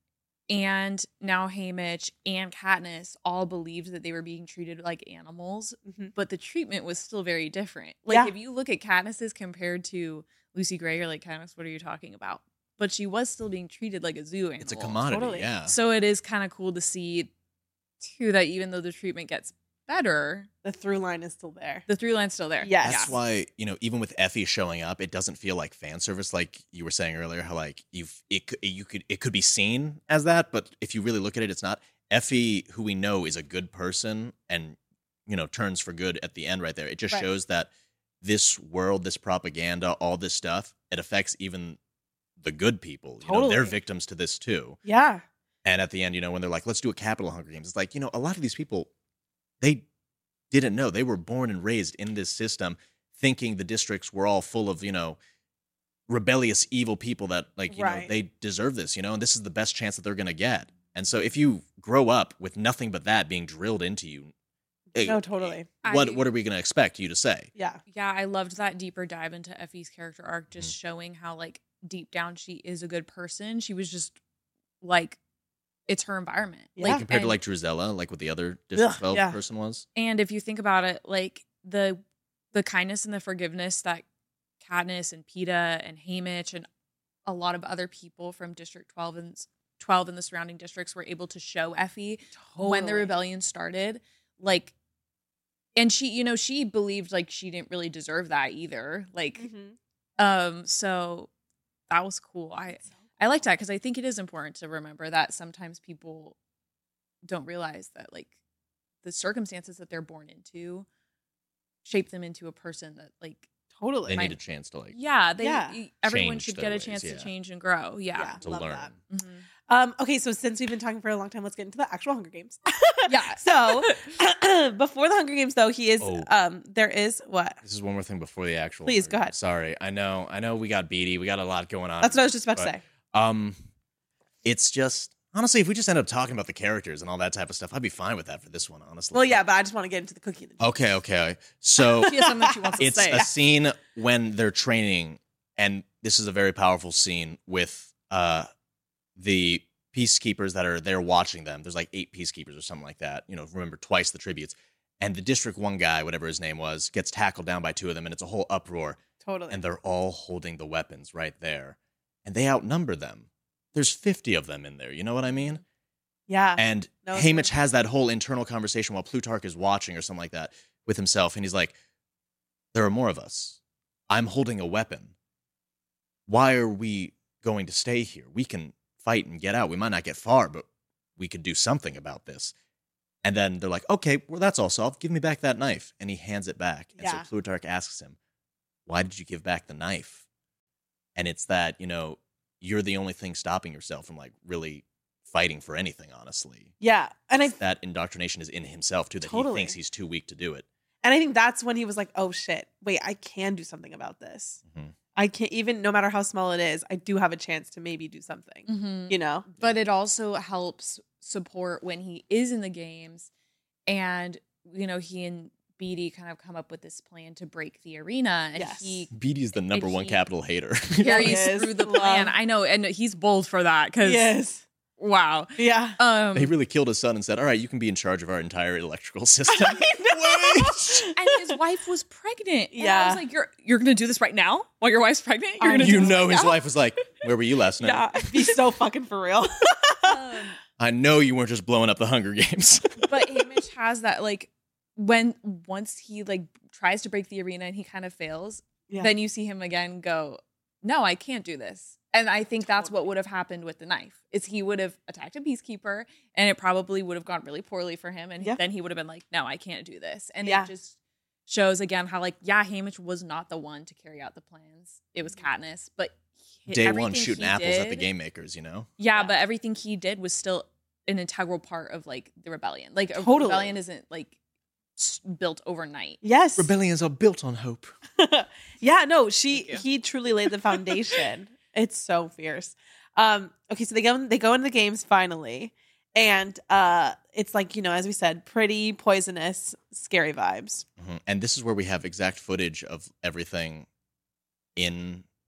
and now Haymitch and Katniss all believed that they were being treated like animals, but the treatment was still very different. Like, if you look at Katniss's compared to Lucy Gray, you're like, Katniss, what are you talking about? But she was still being treated like a zoo animal. It's a commodity, Totally. yeah. So it is kind of cool to see, too, that even though the treatment gets better, The through line is still there. the through line's still there. Yes. That's why, even with Effie showing up, it doesn't feel like fan service, like you were saying earlier. How like it could be seen as that, but if you really look at it, it's not. Effie, who we know is a good person, and turns for good at the end, right there. It just Right. shows that this world, this propaganda, all this stuff, it affects even the good people. Totally. They're victims to this too. Yeah. And at the end, when they're like, "Let's do a Capitol Hunger Games," it's like, a lot of these people, they didn't know. They were born and raised in this system thinking the districts were all full of, rebellious, evil people that, like, Right. they deserve this, and this is the best chance that they're going to get. And so if you grow up with nothing but that being drilled into you, No, totally. what are we going to expect you to say? Yeah. Yeah, I loved that deeper dive into Effie's character arc, just showing how, like, deep down she is a good person. She was just, like, it's her environment. Yeah. Compared to, and- like, Drusilla, like what the other District Ugh, 12 yeah. person was. And if you think about it, like, the kindness and the forgiveness that Katniss and Peeta and Haymitch and a lot of other people from District 12 and the surrounding districts were able to show Effie when the Totally. rebellion started, like, and she, she believed like she didn't really deserve that either. Like, so that was cool. I liked that because I think it is important to remember that sometimes people don't realize that, like, the circumstances that they're born into shape them into a person that, like, Totally. They need a chance to, like, everyone change should their get a ways, chance yeah. to change and grow. Yeah. to love learn. that. Mhm. Okay, so since we've been talking for a long time, let's get into the actual Hunger Games. Yeah. So before the Hunger Games, though, he is Oh. There is what? This is one more thing before the actual. Please, Hunger go ahead. Games. Sorry, I know. We got Beatty. We got a lot going on. That's what I was just about to say. It's just honestly, if we just end up talking about the characters and all that type of stuff, I'd be fine with that for this one. Honestly. Well, yeah, but I just want to get into the cookie. And the Okay. So She has something she wants to it's say. a scene when they're training, and this is a very powerful scene with the peacekeepers that are there watching them. There's like 8 peacekeepers or something like that. Remember twice the tributes. And the District 1 guy, whatever his name was, gets tackled down by 2 of them, and it's a whole uproar. Totally. And they're all holding the weapons right there. And they outnumber them. There's 50 of them in there. You know what I mean? Yeah. And No, Haymitch has that whole internal conversation while Plutarch is watching or something like that with himself. And he's like, there are more of us. I'm holding a weapon. Why are we going to stay here? We can fight and get out. We might not get far, but we could do something about this. And then they're like, okay, well, that's all solved. Give me back that knife. And he hands it back. And Yeah. so Plutarch asks him, why did you give back the knife? And it's that, you're the only thing stopping yourself from, like, really fighting for anything, honestly. Yeah. And That indoctrination is in himself, too, that Totally. he thinks he's too weak to do it. And I think that's when he was like, oh shit, wait, I can do something about this. Mhm. I can't, even no matter how small it is, I do have a chance to maybe do something, Mhm. But it also helps support when he is in the games and, he and Beatty kind of come up with this plan to break the arena. And Yes. he Beatty's the number one he- capital hater. carries Yes. through the plan. Love. I know. And he's bold for that because, Yes. wow. Yeah. He really killed his son and said, all right, you can be in charge of our entire electrical system. And his wife was pregnant. And I Yeah. was like, you're going to do this right now while your wife's pregnant? You're going to You do this know right his now? wife was like, where were you last night? Yeah. Be so fucking for real. I know you weren't just blowing up the Hunger Games. But Haymitch has that, like, once he, like, tries to break the arena and he kind of fails, Yeah. then you see him again go, no, I can't do this. And I think that's what would have happened with the knife, is he would have attacked a peacekeeper and it probably would have gone really poorly for him. And Yeah. then he would have been like, no, I can't do this. And Yeah. it just shows again how, like, yeah, Haymitch was not the one to carry out the plans. It was Katniss, but Day one, everything shooting he apples at the did- game makers, Yeah, Yeah. but everything he did was still an integral part of, like, the rebellion. Like, a Totally. rebellion isn't, like, built overnight. Yes. Rebellions are built on hope. Yeah, no, Thank you. he truly laid the foundation. It's so fierce. Okay, so they go into the games finally, and it's like, as we said, pretty poisonous, scary vibes. And this is where we have exact footage of everything in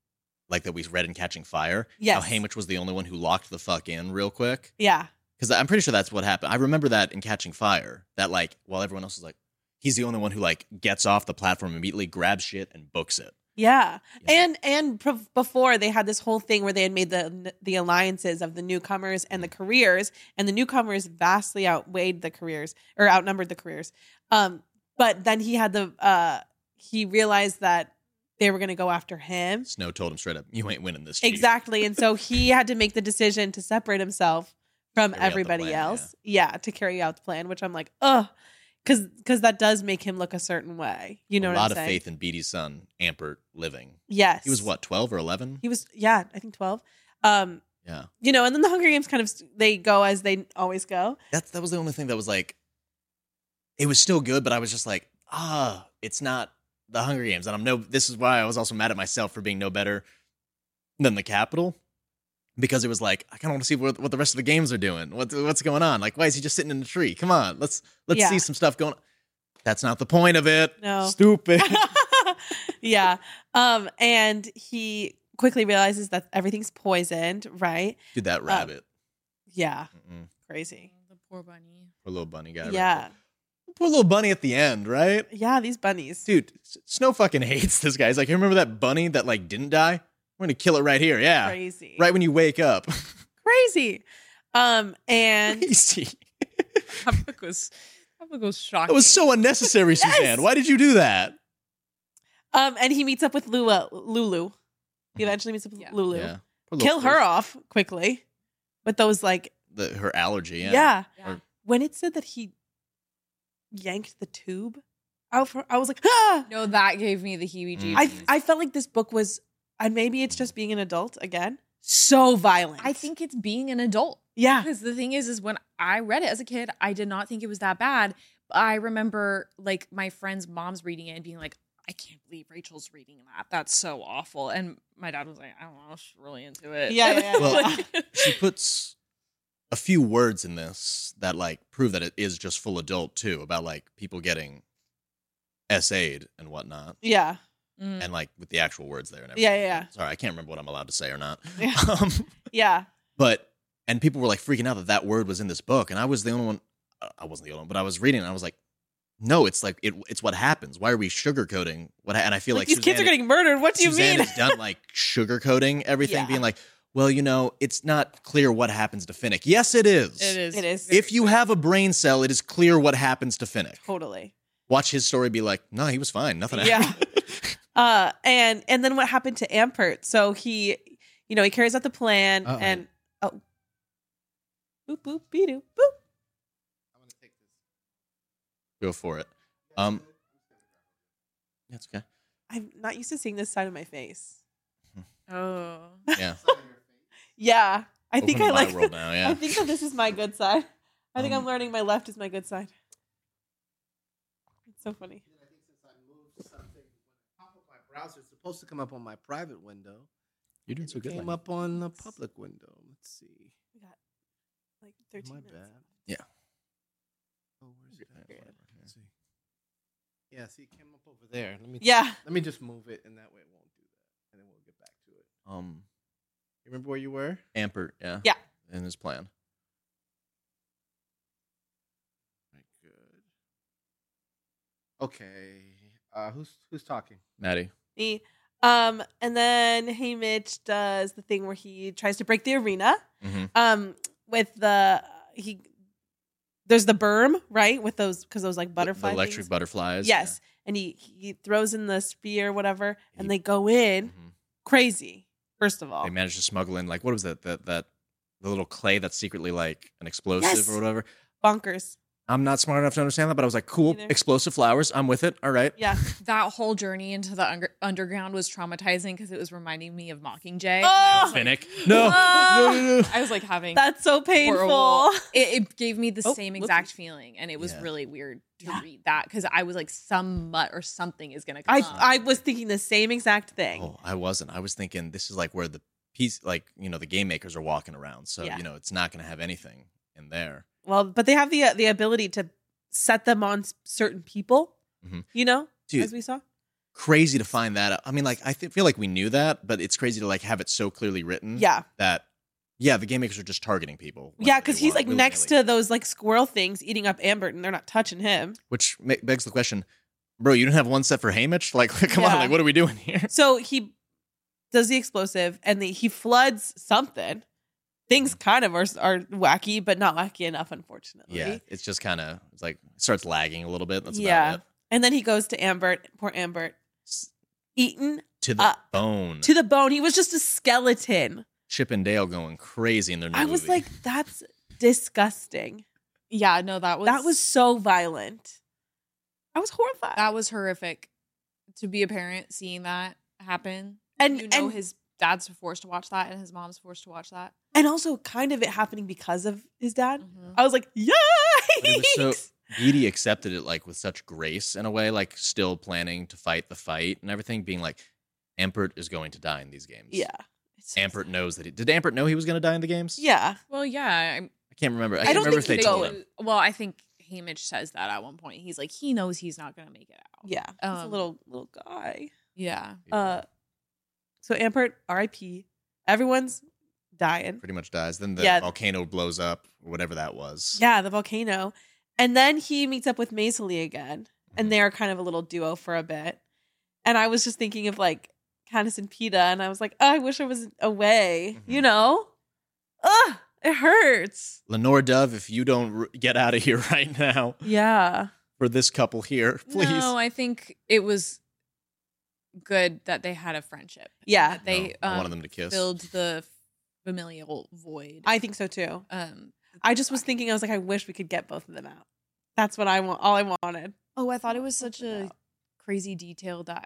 like that we read in Catching Fire. Yes. How Haymitch was the only one who locked the fuck in real quick. Yeah. Because I'm pretty sure that's what happened. I remember that in Catching Fire. That like while everyone else is like, he's the only one who like gets off the platform immediately, grabs shit, and books it. Yeah. Yeah. And before they had this whole thing where they had made the alliances of the newcomers and the careers, and the newcomers vastly outweighed the careers or outnumbered the careers. But then he had he realized that they were going to go after him. Snow told him straight up, "You ain't winning this." Chief. Exactly. And so he had to make the decision to separate himself from Carry out the everybody plan, else. Yeah, to carry out the plan, which I'm like, ugh. Because that does make him look a certain way. You know a what I'm lot of saying? faith in Beatty's son, Ampert, living. Yes. He was what, 12 or 11? He was, yeah, I think 12. Yeah. You know, and then the Hunger Games kind of, they go as they always go. That was the only thing that was like, it was still good, but I was just like, it's not the Hunger Games. And this is why I was also mad at myself for being no better than the Capitol. Because it was like, I kind of want to see what the rest of the games are doing. What's going on? Like, why is he just sitting in a tree? Come on, let's Yeah. see some stuff going on. That's not the point of it. No. Stupid. Yeah. And he quickly realizes that everything's poisoned, right? Dude, that rabbit. Yeah. Mm-mm. Crazy. The poor bunny. Poor little bunny guy. right Yeah. there. Poor little bunny at the end, right? Yeah, these bunnies. Dude, Snow fucking hates this guy. He's like, you remember that bunny that like didn't die? We're gonna kill it right here. Yeah. Crazy. Right when you wake up. Crazy. And Crazy. That book was shocking. That was so unnecessary, Suzanne. Why did you do that? and he meets up with Lulu. He eventually meets up with Mm-hmm. Lulu. Yeah. Poor little Kill her person. off quickly with those like Her allergy. Yeah. yeah. Yeah. When it said that he yanked the tube out for, I was like, ah! No, that gave me the heebie-jeebies. I felt like this book was, and maybe it's just being an adult again, so violent. I think it's being an adult. yeah, Because the thing is when I read it as a kid, I did not think it was that bad. I remember like my friends' moms reading it and being like, I can't believe Rachel's reading that. That's so awful. And my dad was like, I don't know, she's really into it. Yeah. Well, she puts a few words in this that like prove that it is just full adult too, about like people getting SA'd and whatnot. yeah, Mm. And like with the actual words there and Yeah, everything. yeah. Sorry, I can't remember what I'm allowed to say or not. Yeah. Um, yeah. and people were like freaking out that word was in this book, and I was the only one. I wasn't the only one, but I was reading it and I was like, no, it's like it's what happens. Why are we sugarcoating what? And I feel like these kids are getting murdered. What do you Suzanne mean? has done like sugarcoating everything, Yeah. being like, well, you know, it's not clear what happens to Finnick. Yes, it is. It is. It is. If you have a brain cell, it is clear what happens to Finnick. Totally. Watch his story be like, no, he was fine. Nothing happened. Yeah. And then what happened to Ampert? So he carries out the plan Uh-oh. and boop boop be-doo boop. I'm gonna take this. Go for it. That's okay. I'm not used to seeing this side of my face. Oh. Yeah. Yeah. I think Welcome I to like my world now, yeah. I think that this is my good side. I think I'm learning my left is my good side. It's so funny. I think since I moved something, when I pop up my browser, it's supposed to come up on my private window. You're doing so It good. came Lenny. up on the public window. Let's see. We got like 13 My minutes. bad. Yeah. Oh, where's it at? Let's see. Yeah, see, it came up over there. Yeah. Let me just move it, and that way it won't do that, and then we'll get back to it. You remember where you were? Ampert, yeah. Yeah. In his plan. Right, good. Okay. Who's talking? Maddie. Me. And then Haymitch does the thing where he tries to break the arena. Mm-hmm. With there's the berm, right? With those, because those like butterfly The electric things. butterflies. Yes. And he throws in the spear, whatever, and they go in Mhm. crazy. First of all, They managed to smuggle in like, what was that? The little clay that's secretly like an explosive Yes. or whatever. bonkers. I'm not smart enough to understand that, but I was like, cool, Neither. explosive flowers. I'm with it. All right. Yeah. That whole journey into the underground was traumatizing because it was reminding me of Mockingjay. Oh! Finnick. No. Ah! No. I was like having That's so painful. horrible. It gave me the Oh, same whoops. exact feeling, and it was Yeah. really weird to Yeah. read that because I was like, some mutt or something is gonna come. I was thinking the same exact thing. Oh, I wasn't. I was thinking this is like where the piece, like, you know, the game makers are walking around. So, Yeah. you know, it's not going to have anything in there. Well, but they have the ability to set them on certain people, Mhm. you know, Dude. as we saw. crazy to find that out. I mean, like, feel like we knew that, but it's crazy to like have it so clearly written. Yeah. That, yeah, the game makers are just targeting people. Yeah, because he's like next to those like squirrel things eating up Ambert, and they're not touching him. Which begs the question, bro, you didn't have one set for Haymitch? Like, come on, Yeah. like, what are we doing here? So he does the explosive, and he floods something. Things kind of are wacky, but not wacky enough, unfortunately. Yeah, it's just kind of, it's like, it starts lagging a little bit. That's Yeah. about it. And then he goes to Ambert, poor Ambert, eaten To the bone. to the bone. He was just a skeleton. Chip and Dale going crazy in their new I was movie. like, that's disgusting. Yeah, no, that was so violent. I was horrified. that was horrific. To be a parent, seeing that happen, And- you know and- his dad's forced to watch that, and his mom's forced to watch that. And also kind of it happening because of his dad. Mhm. I was like, yikes! But it was so, Edie accepted it like with such grace in a way, like still planning to fight the fight and everything, being like, Ampert is going to die in these games. Yeah. It's just- Ampert knows that did Ampert know he was going to die in the games? Yeah. Well, yeah, I can't remember. I I can't don't remember if they think told they him. Well, I think Haymitch says that at one point. He's like, he knows he's not going to make it out. Yeah. He's a Um, little guy. Yeah. So Ampert, R.I.P. Everyone's dying. Pretty much dies. Then the Yeah. volcano blows up, or whatever that was. Yeah, the volcano. And then he meets up with Maisily again. And they're kind of a little duo for a bit. And I was just thinking of like Candace and Peta, and I was like, oh, I wish I was away. Mhm. You know? Ugh, it hurts. Lenore Dove, if you don't get out of here right now Yeah. for this couple here, please. No, I think it was good that they had a friendship. Yeah. That they No, I wanted them to kiss. filled the familial void. I think so too. um I just was thinking, I was like, I wish we could get both of them out. That's what I want. All I wanted. Oh, I thought it was such a crazy detail that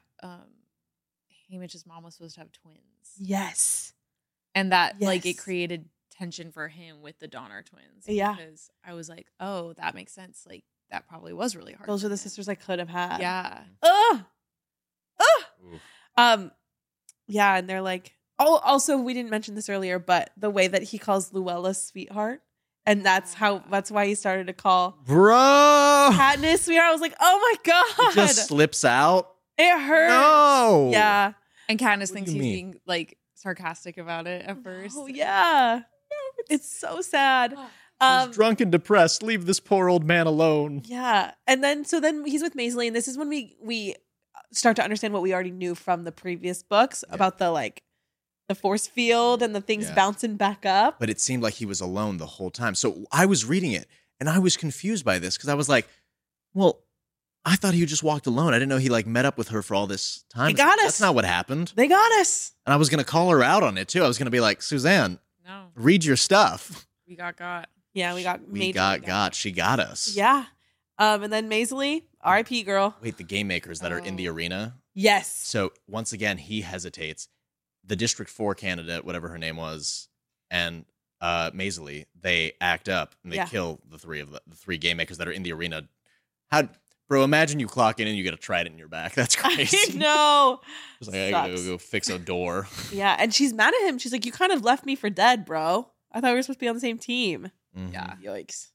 Haymitch's mom was supposed to have twins. Yes. And that like it Yes. created tension for him with the Donner twins. Yeah. Because I was like, oh, that makes sense. Like that probably was really hard. Those for are the him. sisters I could have had. Yeah. Ugh. Ugh. Oof. Yeah, and they're like, oh, also we didn't mention this earlier, but the way that he calls Luella sweetheart, and that's why he started to call Bro! Katniss sweetheart. I was like, oh my god, It just slips out. it hurts. No! Yeah. And Katniss What do thinks you he's mean? being like sarcastic about it at first. Oh yeah. It's so sad. He's drunk and depressed. Leave this poor old man alone. Yeah. And then he's with Maisily, and this is when we start to understand what we already knew from the previous books about the force field and the things Yeah. bouncing back up. But it seemed like he was alone the whole time. So I was reading it, and I was confused by this because I was like, well, I thought he just walked alone. I didn't know he like met up with her for all this time. They got us. That's not what happened. They got us. And I was going to call her out on it too. I was going to be like, Suzanne, No, read your stuff. we got. Yeah, we got We major got. She got us. Yeah. And then Maisily, R.I.P. girl. Wait, the game makers that are in the arena. Yes. So once again, he hesitates. The District 4 candidate, whatever her name was, and Maisily, they act up and they Yeah. kill the three game makers that are in the arena. Bro, imagine you clock in and you get a trident in your back. That's I crazy. know. It's like, I gotta Sucks. go fix a door. Yeah, and she's mad at him. She's like, you kind of left me for dead, bro. I thought we were supposed to be on the same team. Mhm. Yeah. Yikes.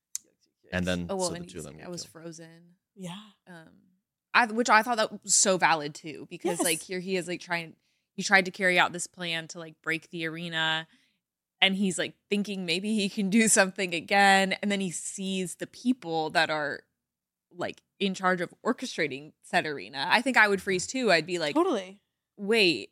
And then Oh well, so and the two of them I get was killed. frozen. Yeah. Which I thought that was so valid too, because Yes. like here he is like he tried to carry out this plan to like break the arena, and he's like thinking maybe he can do something again, and then he sees the people that are like in charge of orchestrating said arena. I think I would freeze too. I'd be like, Totally. wait.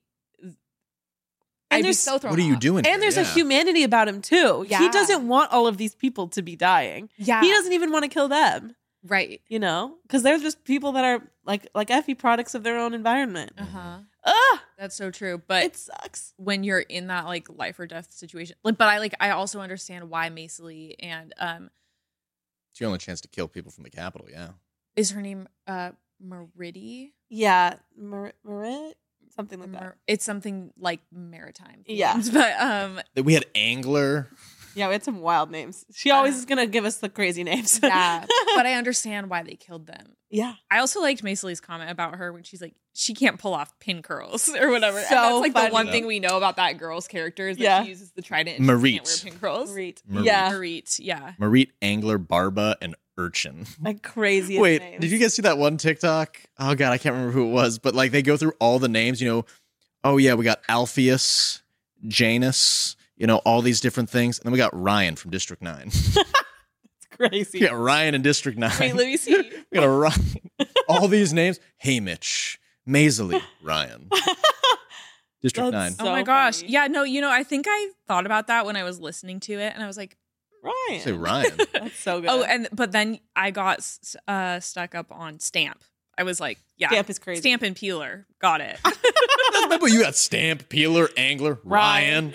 And I'd be there's- so thrown What are you off. doing? And there's a Yeah. humanity about him too. He Yeah. doesn't want all of these people to be dying. Yeah, He doesn't even want to kill them, right. you know? Because they're just people that are like Effie products of their own environment. Uh huh. Ugh, That's so true. But it sucks. when you're in that like life or death situation, like, but I also understand why Maisily and It's your only chance to kill people from the Capitol, yeah. is her name Meridi? Yeah, Marit, something like that. It's something like maritime. Yeah. themed, but That we had Angler. Yeah, we had some wild names. She always is gonna give us the crazy names. yeah. But I understand why they killed them. yeah, I also liked Maisely's comment about her when she's like, she can't pull off pin curls or whatever. And So that's like funny. the one thing we know about that girl's character is that Yeah. she uses the trident and she Marit. can't wear pin curls. Marit. Marit. Yeah, Marit, yeah. Marit, Angler, Barba, and urchin. Like crazy. Wait, names. did you guys see that one TikTok? Oh god, I can't remember who it was, but like they go through all the names, oh yeah, we got Alpheus, Janus, all these different things. And then we got Ryan from District 9. It's crazy. We got Ryan in District 9. Wait, let me see. We got a Ryan. All these names. Haymitch, Maisley, Ryan. District That's 9. so Oh my gosh. funny. Yeah, no, I think I thought about that when I was listening to it, and I was like, Ryan. Say Ryan. That's so good. oh, but then I got stuck up on Stamp. I was like, yeah, Stamp is crazy. Stamp and Peeler, got it. Remember, you got Stamp, Peeler, Angler, Ryan.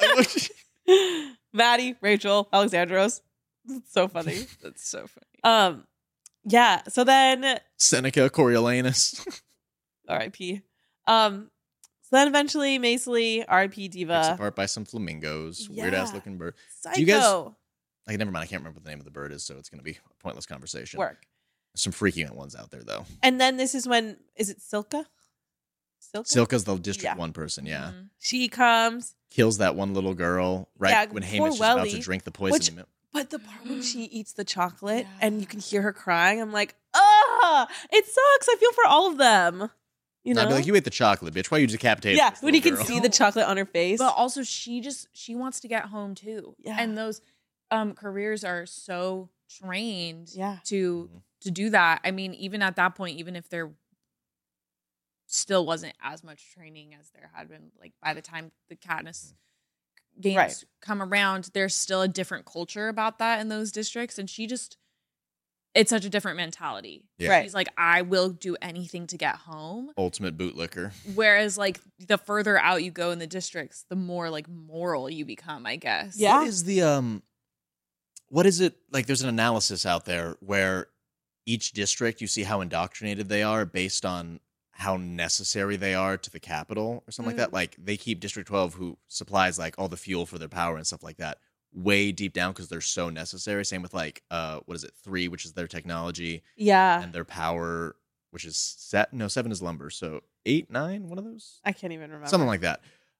Maddie, Rachel, Alexandros. It's so funny. That's so funny. Yeah. So then Seneca, Coriolanus. R.I.P. So then eventually Maisley, R.I.P. Picks Diva. apart by some flamingos. Weird ass Yeah. looking bird. Psycho. Do you guys- Like, never mind. I can't remember what the name of the bird is, so it's going to be a pointless conversation. work. Some freaky ones out there, though. And then this is when, is it Silka? Silka's the District Yeah. 1 person, yeah. Mhm. She comes, Kills that one little girl right Yeah, when poor Hamish is about to Welly, drink the which- poison. but the part when she eats the chocolate Yeah. and you can hear her crying, I'm like, it sucks. I feel for all of them. You know? I'd be like, you ate the chocolate, bitch. Why you decapitated yeah, this when you little can girl? see the chocolate on her face. But also, she wants to get home too. Yeah. And those careers are so trained Yeah. to do that. I mean, even at that point, even if there still wasn't as much training as there had been, like by the time the Katniss games Right. come around, there's still a different culture about that in those districts. And it's such a different mentality. Yeah. Right. She's like, I will do anything to get home. Ultimate bootlicker. Whereas like the further out you go in the districts, the more like moral you become, I guess. Yeah. What is the what is it like? There's an analysis out there where each district, you see how indoctrinated they are based on how necessary they are to the capital or something like that. Like they keep District 12, who supplies like all the fuel for their power and stuff like that, way deep down because they're so necessary. Same with like what is it, 3, which is their technology, yeah. and their power, which is 7 is lumber. So 8, 9, one of those, I can't even remember. something like that.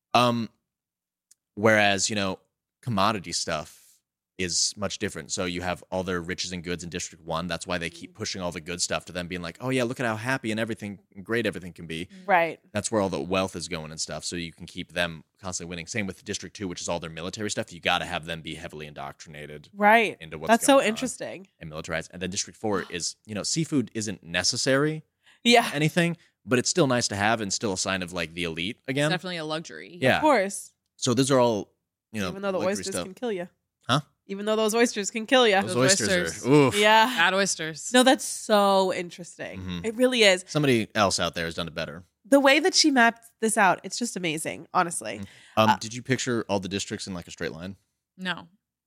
Whereas commodity stuff is much different. So you have all their riches and goods in District 1. That's why they keep pushing all the good stuff to them, being like, oh yeah, look at how happy and great everything can be. Right. That's where all the wealth is going and stuff. So you can keep them constantly winning. Same with District 2, which is all their military stuff. You got to have them be heavily indoctrinated Right. into what's That's so going on interesting. and militarized. And then District 4 is, seafood isn't necessary Yeah. anything, but it's still nice to have and still a sign of like the elite It's again. definitely a luxury. Yeah. Of course. So those are all, Even though the luxury oysters stuff. can kill you. Huh? Even though those oysters can kill you. Those Those oysters oysters. are, oof. Yeah. Bad oysters. No, that's so interesting. Mhm. It really is. Somebody else out there has done it better. The way that she mapped this out, it's just amazing, honestly. Did you picture all the districts in like a straight line? No.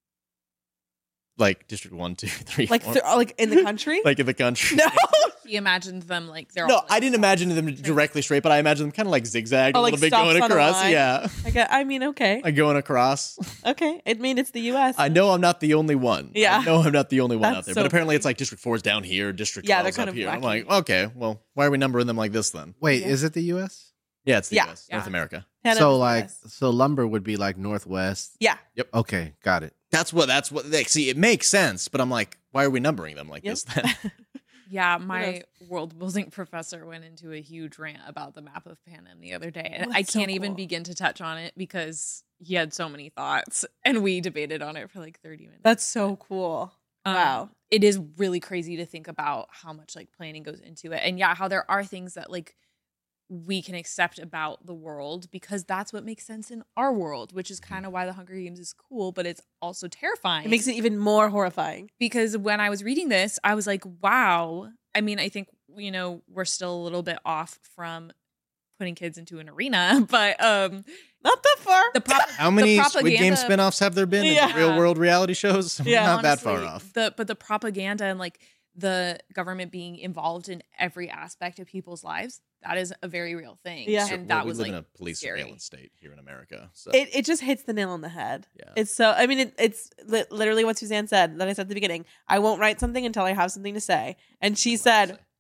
Like District 1, 2, 3, Like, 4? like in the country? Like in the country? No. He imagined them like they're No, all, like, I didn't imagine them directly straight, but I imagined them kind of like zigzag Oh, a like little bit stops going on a across. line? Yeah. I mean, okay. Like going across. Okay. I mean, it's the U.S. I know I'm not the only one. Yeah. I know I'm not the only one That's out there. so But apparently funny. it's like District 4 is down here, District Yeah, 12 they're is kind up of here. I'm wacky. like, okay, well, why are we numbering them like this then? Wait, Yeah. is it the U.S.? Yeah, it's the Yeah. US, Yeah. North America. Canada's So the like, US. so lumber would be like Northwest. Yeah. Okay, got it. That's what like, see, it makes sense, but I'm like, why are we numbering them like Yep. this then? Yeah, knows? my world building professor went into a huge rant about the map of Panem the other day. And Oh, I that's so can't even cool. begin to touch on it because he had so many thoughts and we debated on it for like 30 minutes. That's so cool. Wow. It is really crazy to think about how much like planning goes into it. And yeah, how there are things that like we can accept about the world because that's what makes sense in our world, which is kind of why the Hunger Games is cool, but it's also terrifying. It makes it even more horrifying. Because when I was reading this, I was like, wow. I mean, I think, we're still a little bit off from putting kids into an arena, but Not that far. How many the Squid Game propaganda- spin-offs have there been in Yeah. real world reality shows? Yeah. Not that far honestly, off. But the propaganda and like the government being involved in every aspect of people's lives, that is a very real thing. Yeah. And Well, that we was live like in a police scary. surveillance state here in America. So It just hits the nail on the head. Yeah. It's so, I mean, it's literally what Suzanne said that I said at the beginning. I won't write something until I have something to say. And she said,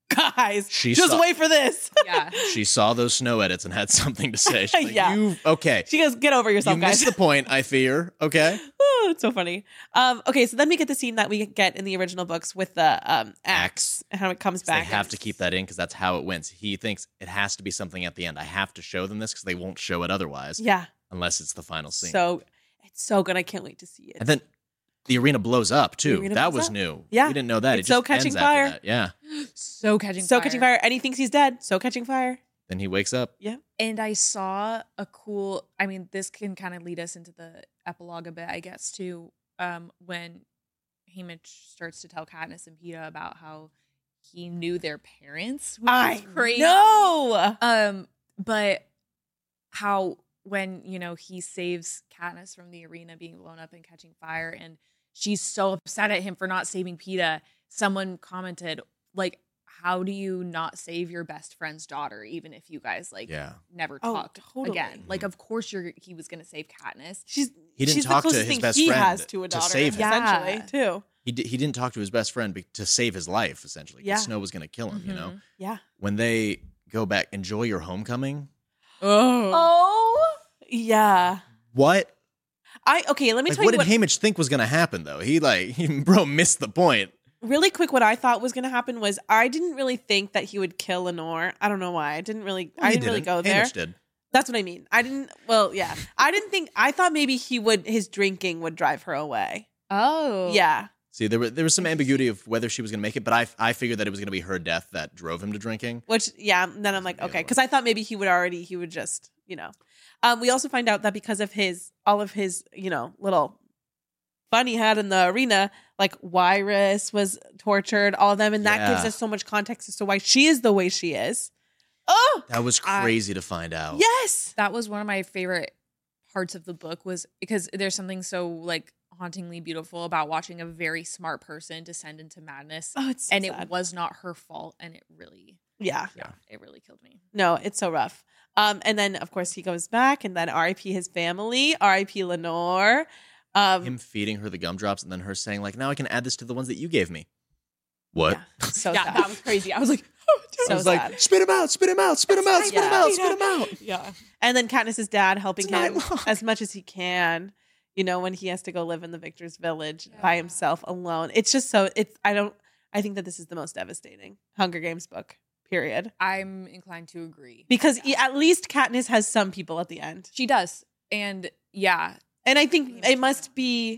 guys, She just saw- wait for this. Yeah. She saw those snow edits and had something to say. She's like, Yeah. Okay. She goes, get over You yourself, guys. missed the point, I fear. Okay. Oh, it's so funny. Okay, so then we get the scene that we get in the original books with the axe and how it comes They back. have to keep that in because that's how it wins. He thinks it has to be something at the end. I have to show them this because they won't show it otherwise. Yeah. Unless it's the final scene. So it's so good. I can't wait to see it. And then the arena blows up too. arena That blows was up. new. Yeah. We didn't know that. It's it just so catching ends fire. After that. Yeah. So catching so fire. catching fire. And he thinks he's dead. So catching fire. Then he wakes up. Yeah. And I saw a cool, I mean, this can kind of lead us into the epilogue a bit, I guess, too, when Haymitch starts to tell Katniss and Peeta about how he knew their parents, which is crazy. No. But how when, he saves Katniss from the arena being blown up and catching fire, and she's so upset at him for not saving Peeta, someone commented, like, how do you not save your best friend's daughter, even if you guys never Oh, talk totally. again? Like, of course he was gonna save Katniss. She's He didn't she's talk the to closest his thing best he friend has to a to daughter, save him. essentially, Yeah. too. He didn't talk to his best friend to save his life, essentially. 'Cause Yeah. Snow was going to kill him, Mhm. Yeah. When they go back, enjoy your homecoming. Oh, yeah. What? Okay, let me Like, tell what you did Haymitch think was going to happen, though? He missed the point. really quick, what I thought was going to happen was I didn't really think that he would kill Lenore. I don't know why. I didn't really go there. Haymitch did. That's what I mean. I didn't I thought maybe his drinking would drive her away. Oh. Yeah. See, there was some ambiguity of whether she was going to make it, but I figured that it was going to be her death that drove him to drinking. Which, yeah, then I'm like, The other okay. one. Because I thought maybe he would just, We also find out that because of all of his, little fun he had in the arena, like Wyrus was tortured, all of them. And that gives Yeah. us so much context as to why she is the way she is. Oh, That was crazy to find out. yes. That was one of my favorite parts of the book, was because there's something so like hauntingly beautiful about watching a very smart person descend into madness. Oh, it's so and sad. it was not her fault, and it really Yeah. it really killed me. No, it's so rough. And then, of course, he goes back, and then R.I.P. his family, R.I.P. Lenore. Him feeding her the gumdrops and then her saying, like, now I can add this to the ones that you gave me. What? Yeah, so Yeah, sad. that was crazy. I was like, so I was sad. like, spit him out, spit him out, spit him out, spit him Yeah. out, spit him out. yeah. And then Katniss's dad helping It's not him long. as much as he can, when he has to go live in the Victor's Village by himself alone. It's just so, I think that this is the most devastating Hunger Games book, period. I'm inclined to agree. Because at least Katniss has some people at the end. She does. And yeah. And I think it must be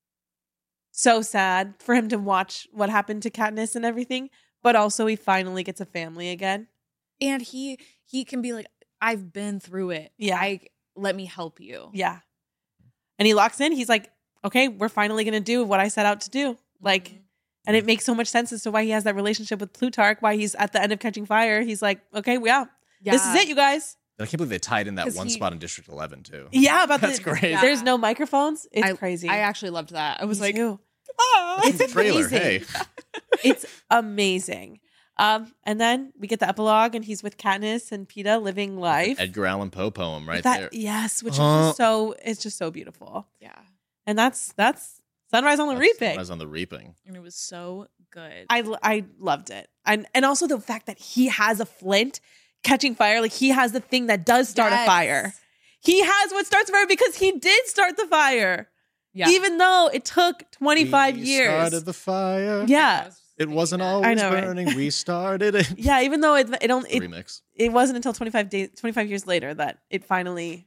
so sad for him to watch what happened to Katniss and everything, but also he finally gets a family again. And he can be like, I've been through it. Yeah. Let me help you. Yeah. And he locks in. He's like, okay, we're finally going to do what I set out to do. Like, and it makes so much sense as to why he has that relationship with Plutarch, why he's at the end of Catching Fire. He's like, okay, this is it, you guys. And I can't believe they tied in that 'Cause one he- spot in District 11, too. Yeah, about That's great. There's no microphones. It's crazy. I actually loved that. I was Me like, too. ah. It's The trailer, amazing. hey. It's amazing. And then we get the epilogue, and he's with Katniss and Peeta living life. Edgar Allan Poe poem right That- there. Yes, which is it's just so beautiful. Yeah. And that's Sunrise on the Reaping. Sunrise on the Reaping. And it was so good. I loved it. And also the fact that he has a flint catching fire, like he has the thing that does start a Yes. fire. He has what starts a fire because he did start the fire. Yeah. Even though it took 25 We years. started the fire. Yeah. It wasn't I always know, right? burning. We started it. Yeah, even though it Remix. it wasn't until 25 years later that it finally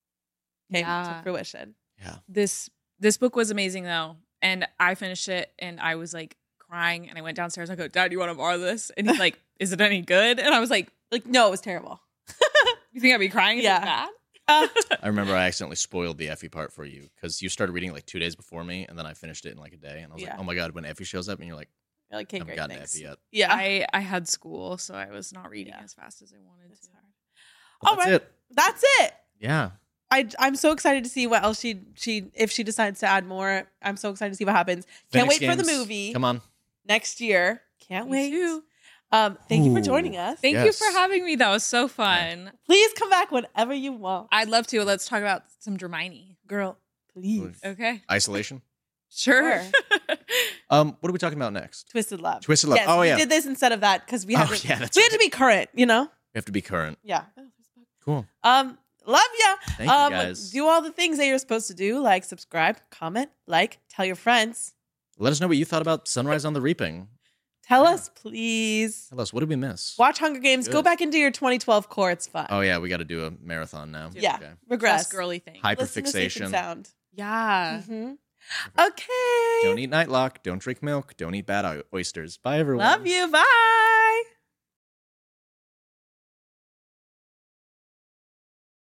came to fruition. Yeah. This book was amazing though. And I finished it and I was like crying, and I went downstairs. I go, Dad, you want to borrow this? And he's like, is it any good? And I was like, No, it was terrible. you think I'd be crying? Is it Yeah. bad? I remember I accidentally spoiled the Effie part for you because you started reading it like 2 days before me, and then I finished it in like a day. And I was Yeah. like, oh my God, when Effie shows up, and you're like, You're like, I okay, haven't great, gotten thanks. Effie yet. Yeah. I had school, so I was not reading as fast as I wanted to. But All that's right. it. That's it. Yeah. I'm so excited to see what else she if she decides to add more. I'm so excited to see what happens. Can't Phoenix wait for the Games, movie Come on. next year. Can't Me wait. too. Thank you for Ooh. joining us. Thank you Yes. for having me. That was so fun. Please come back whenever you want. I'd love to. Let's talk about some Hermione. Girl, please. Okay. Isolation. Sure. What are we talking about next? Twisted Love. Twisted Love. Yes, Oh, we yeah. did this instead of that because we had to. yeah, that's we had to right. be current. You know. We have to be current. Yeah. Cool. Love ya. Thank you, guys. Do all the things that you're supposed to do, like subscribe, comment, like, tell your friends. Let us know what you thought about Sunrise on the Reaping. Tell us, please. Tell us, what did we miss? Watch Hunger Games. Go Good. back into your 2012 core. It's fun. Oh, yeah, we got to do a marathon now. yeah. Okay. Regress. Just girly thing. Listen to Safe and Hyperfixation. Sound. Yeah. Mhm. Okay. Don't eat nightlock. Don't drink milk. Don't eat bad oysters. Bye, everyone. Love you. Bye.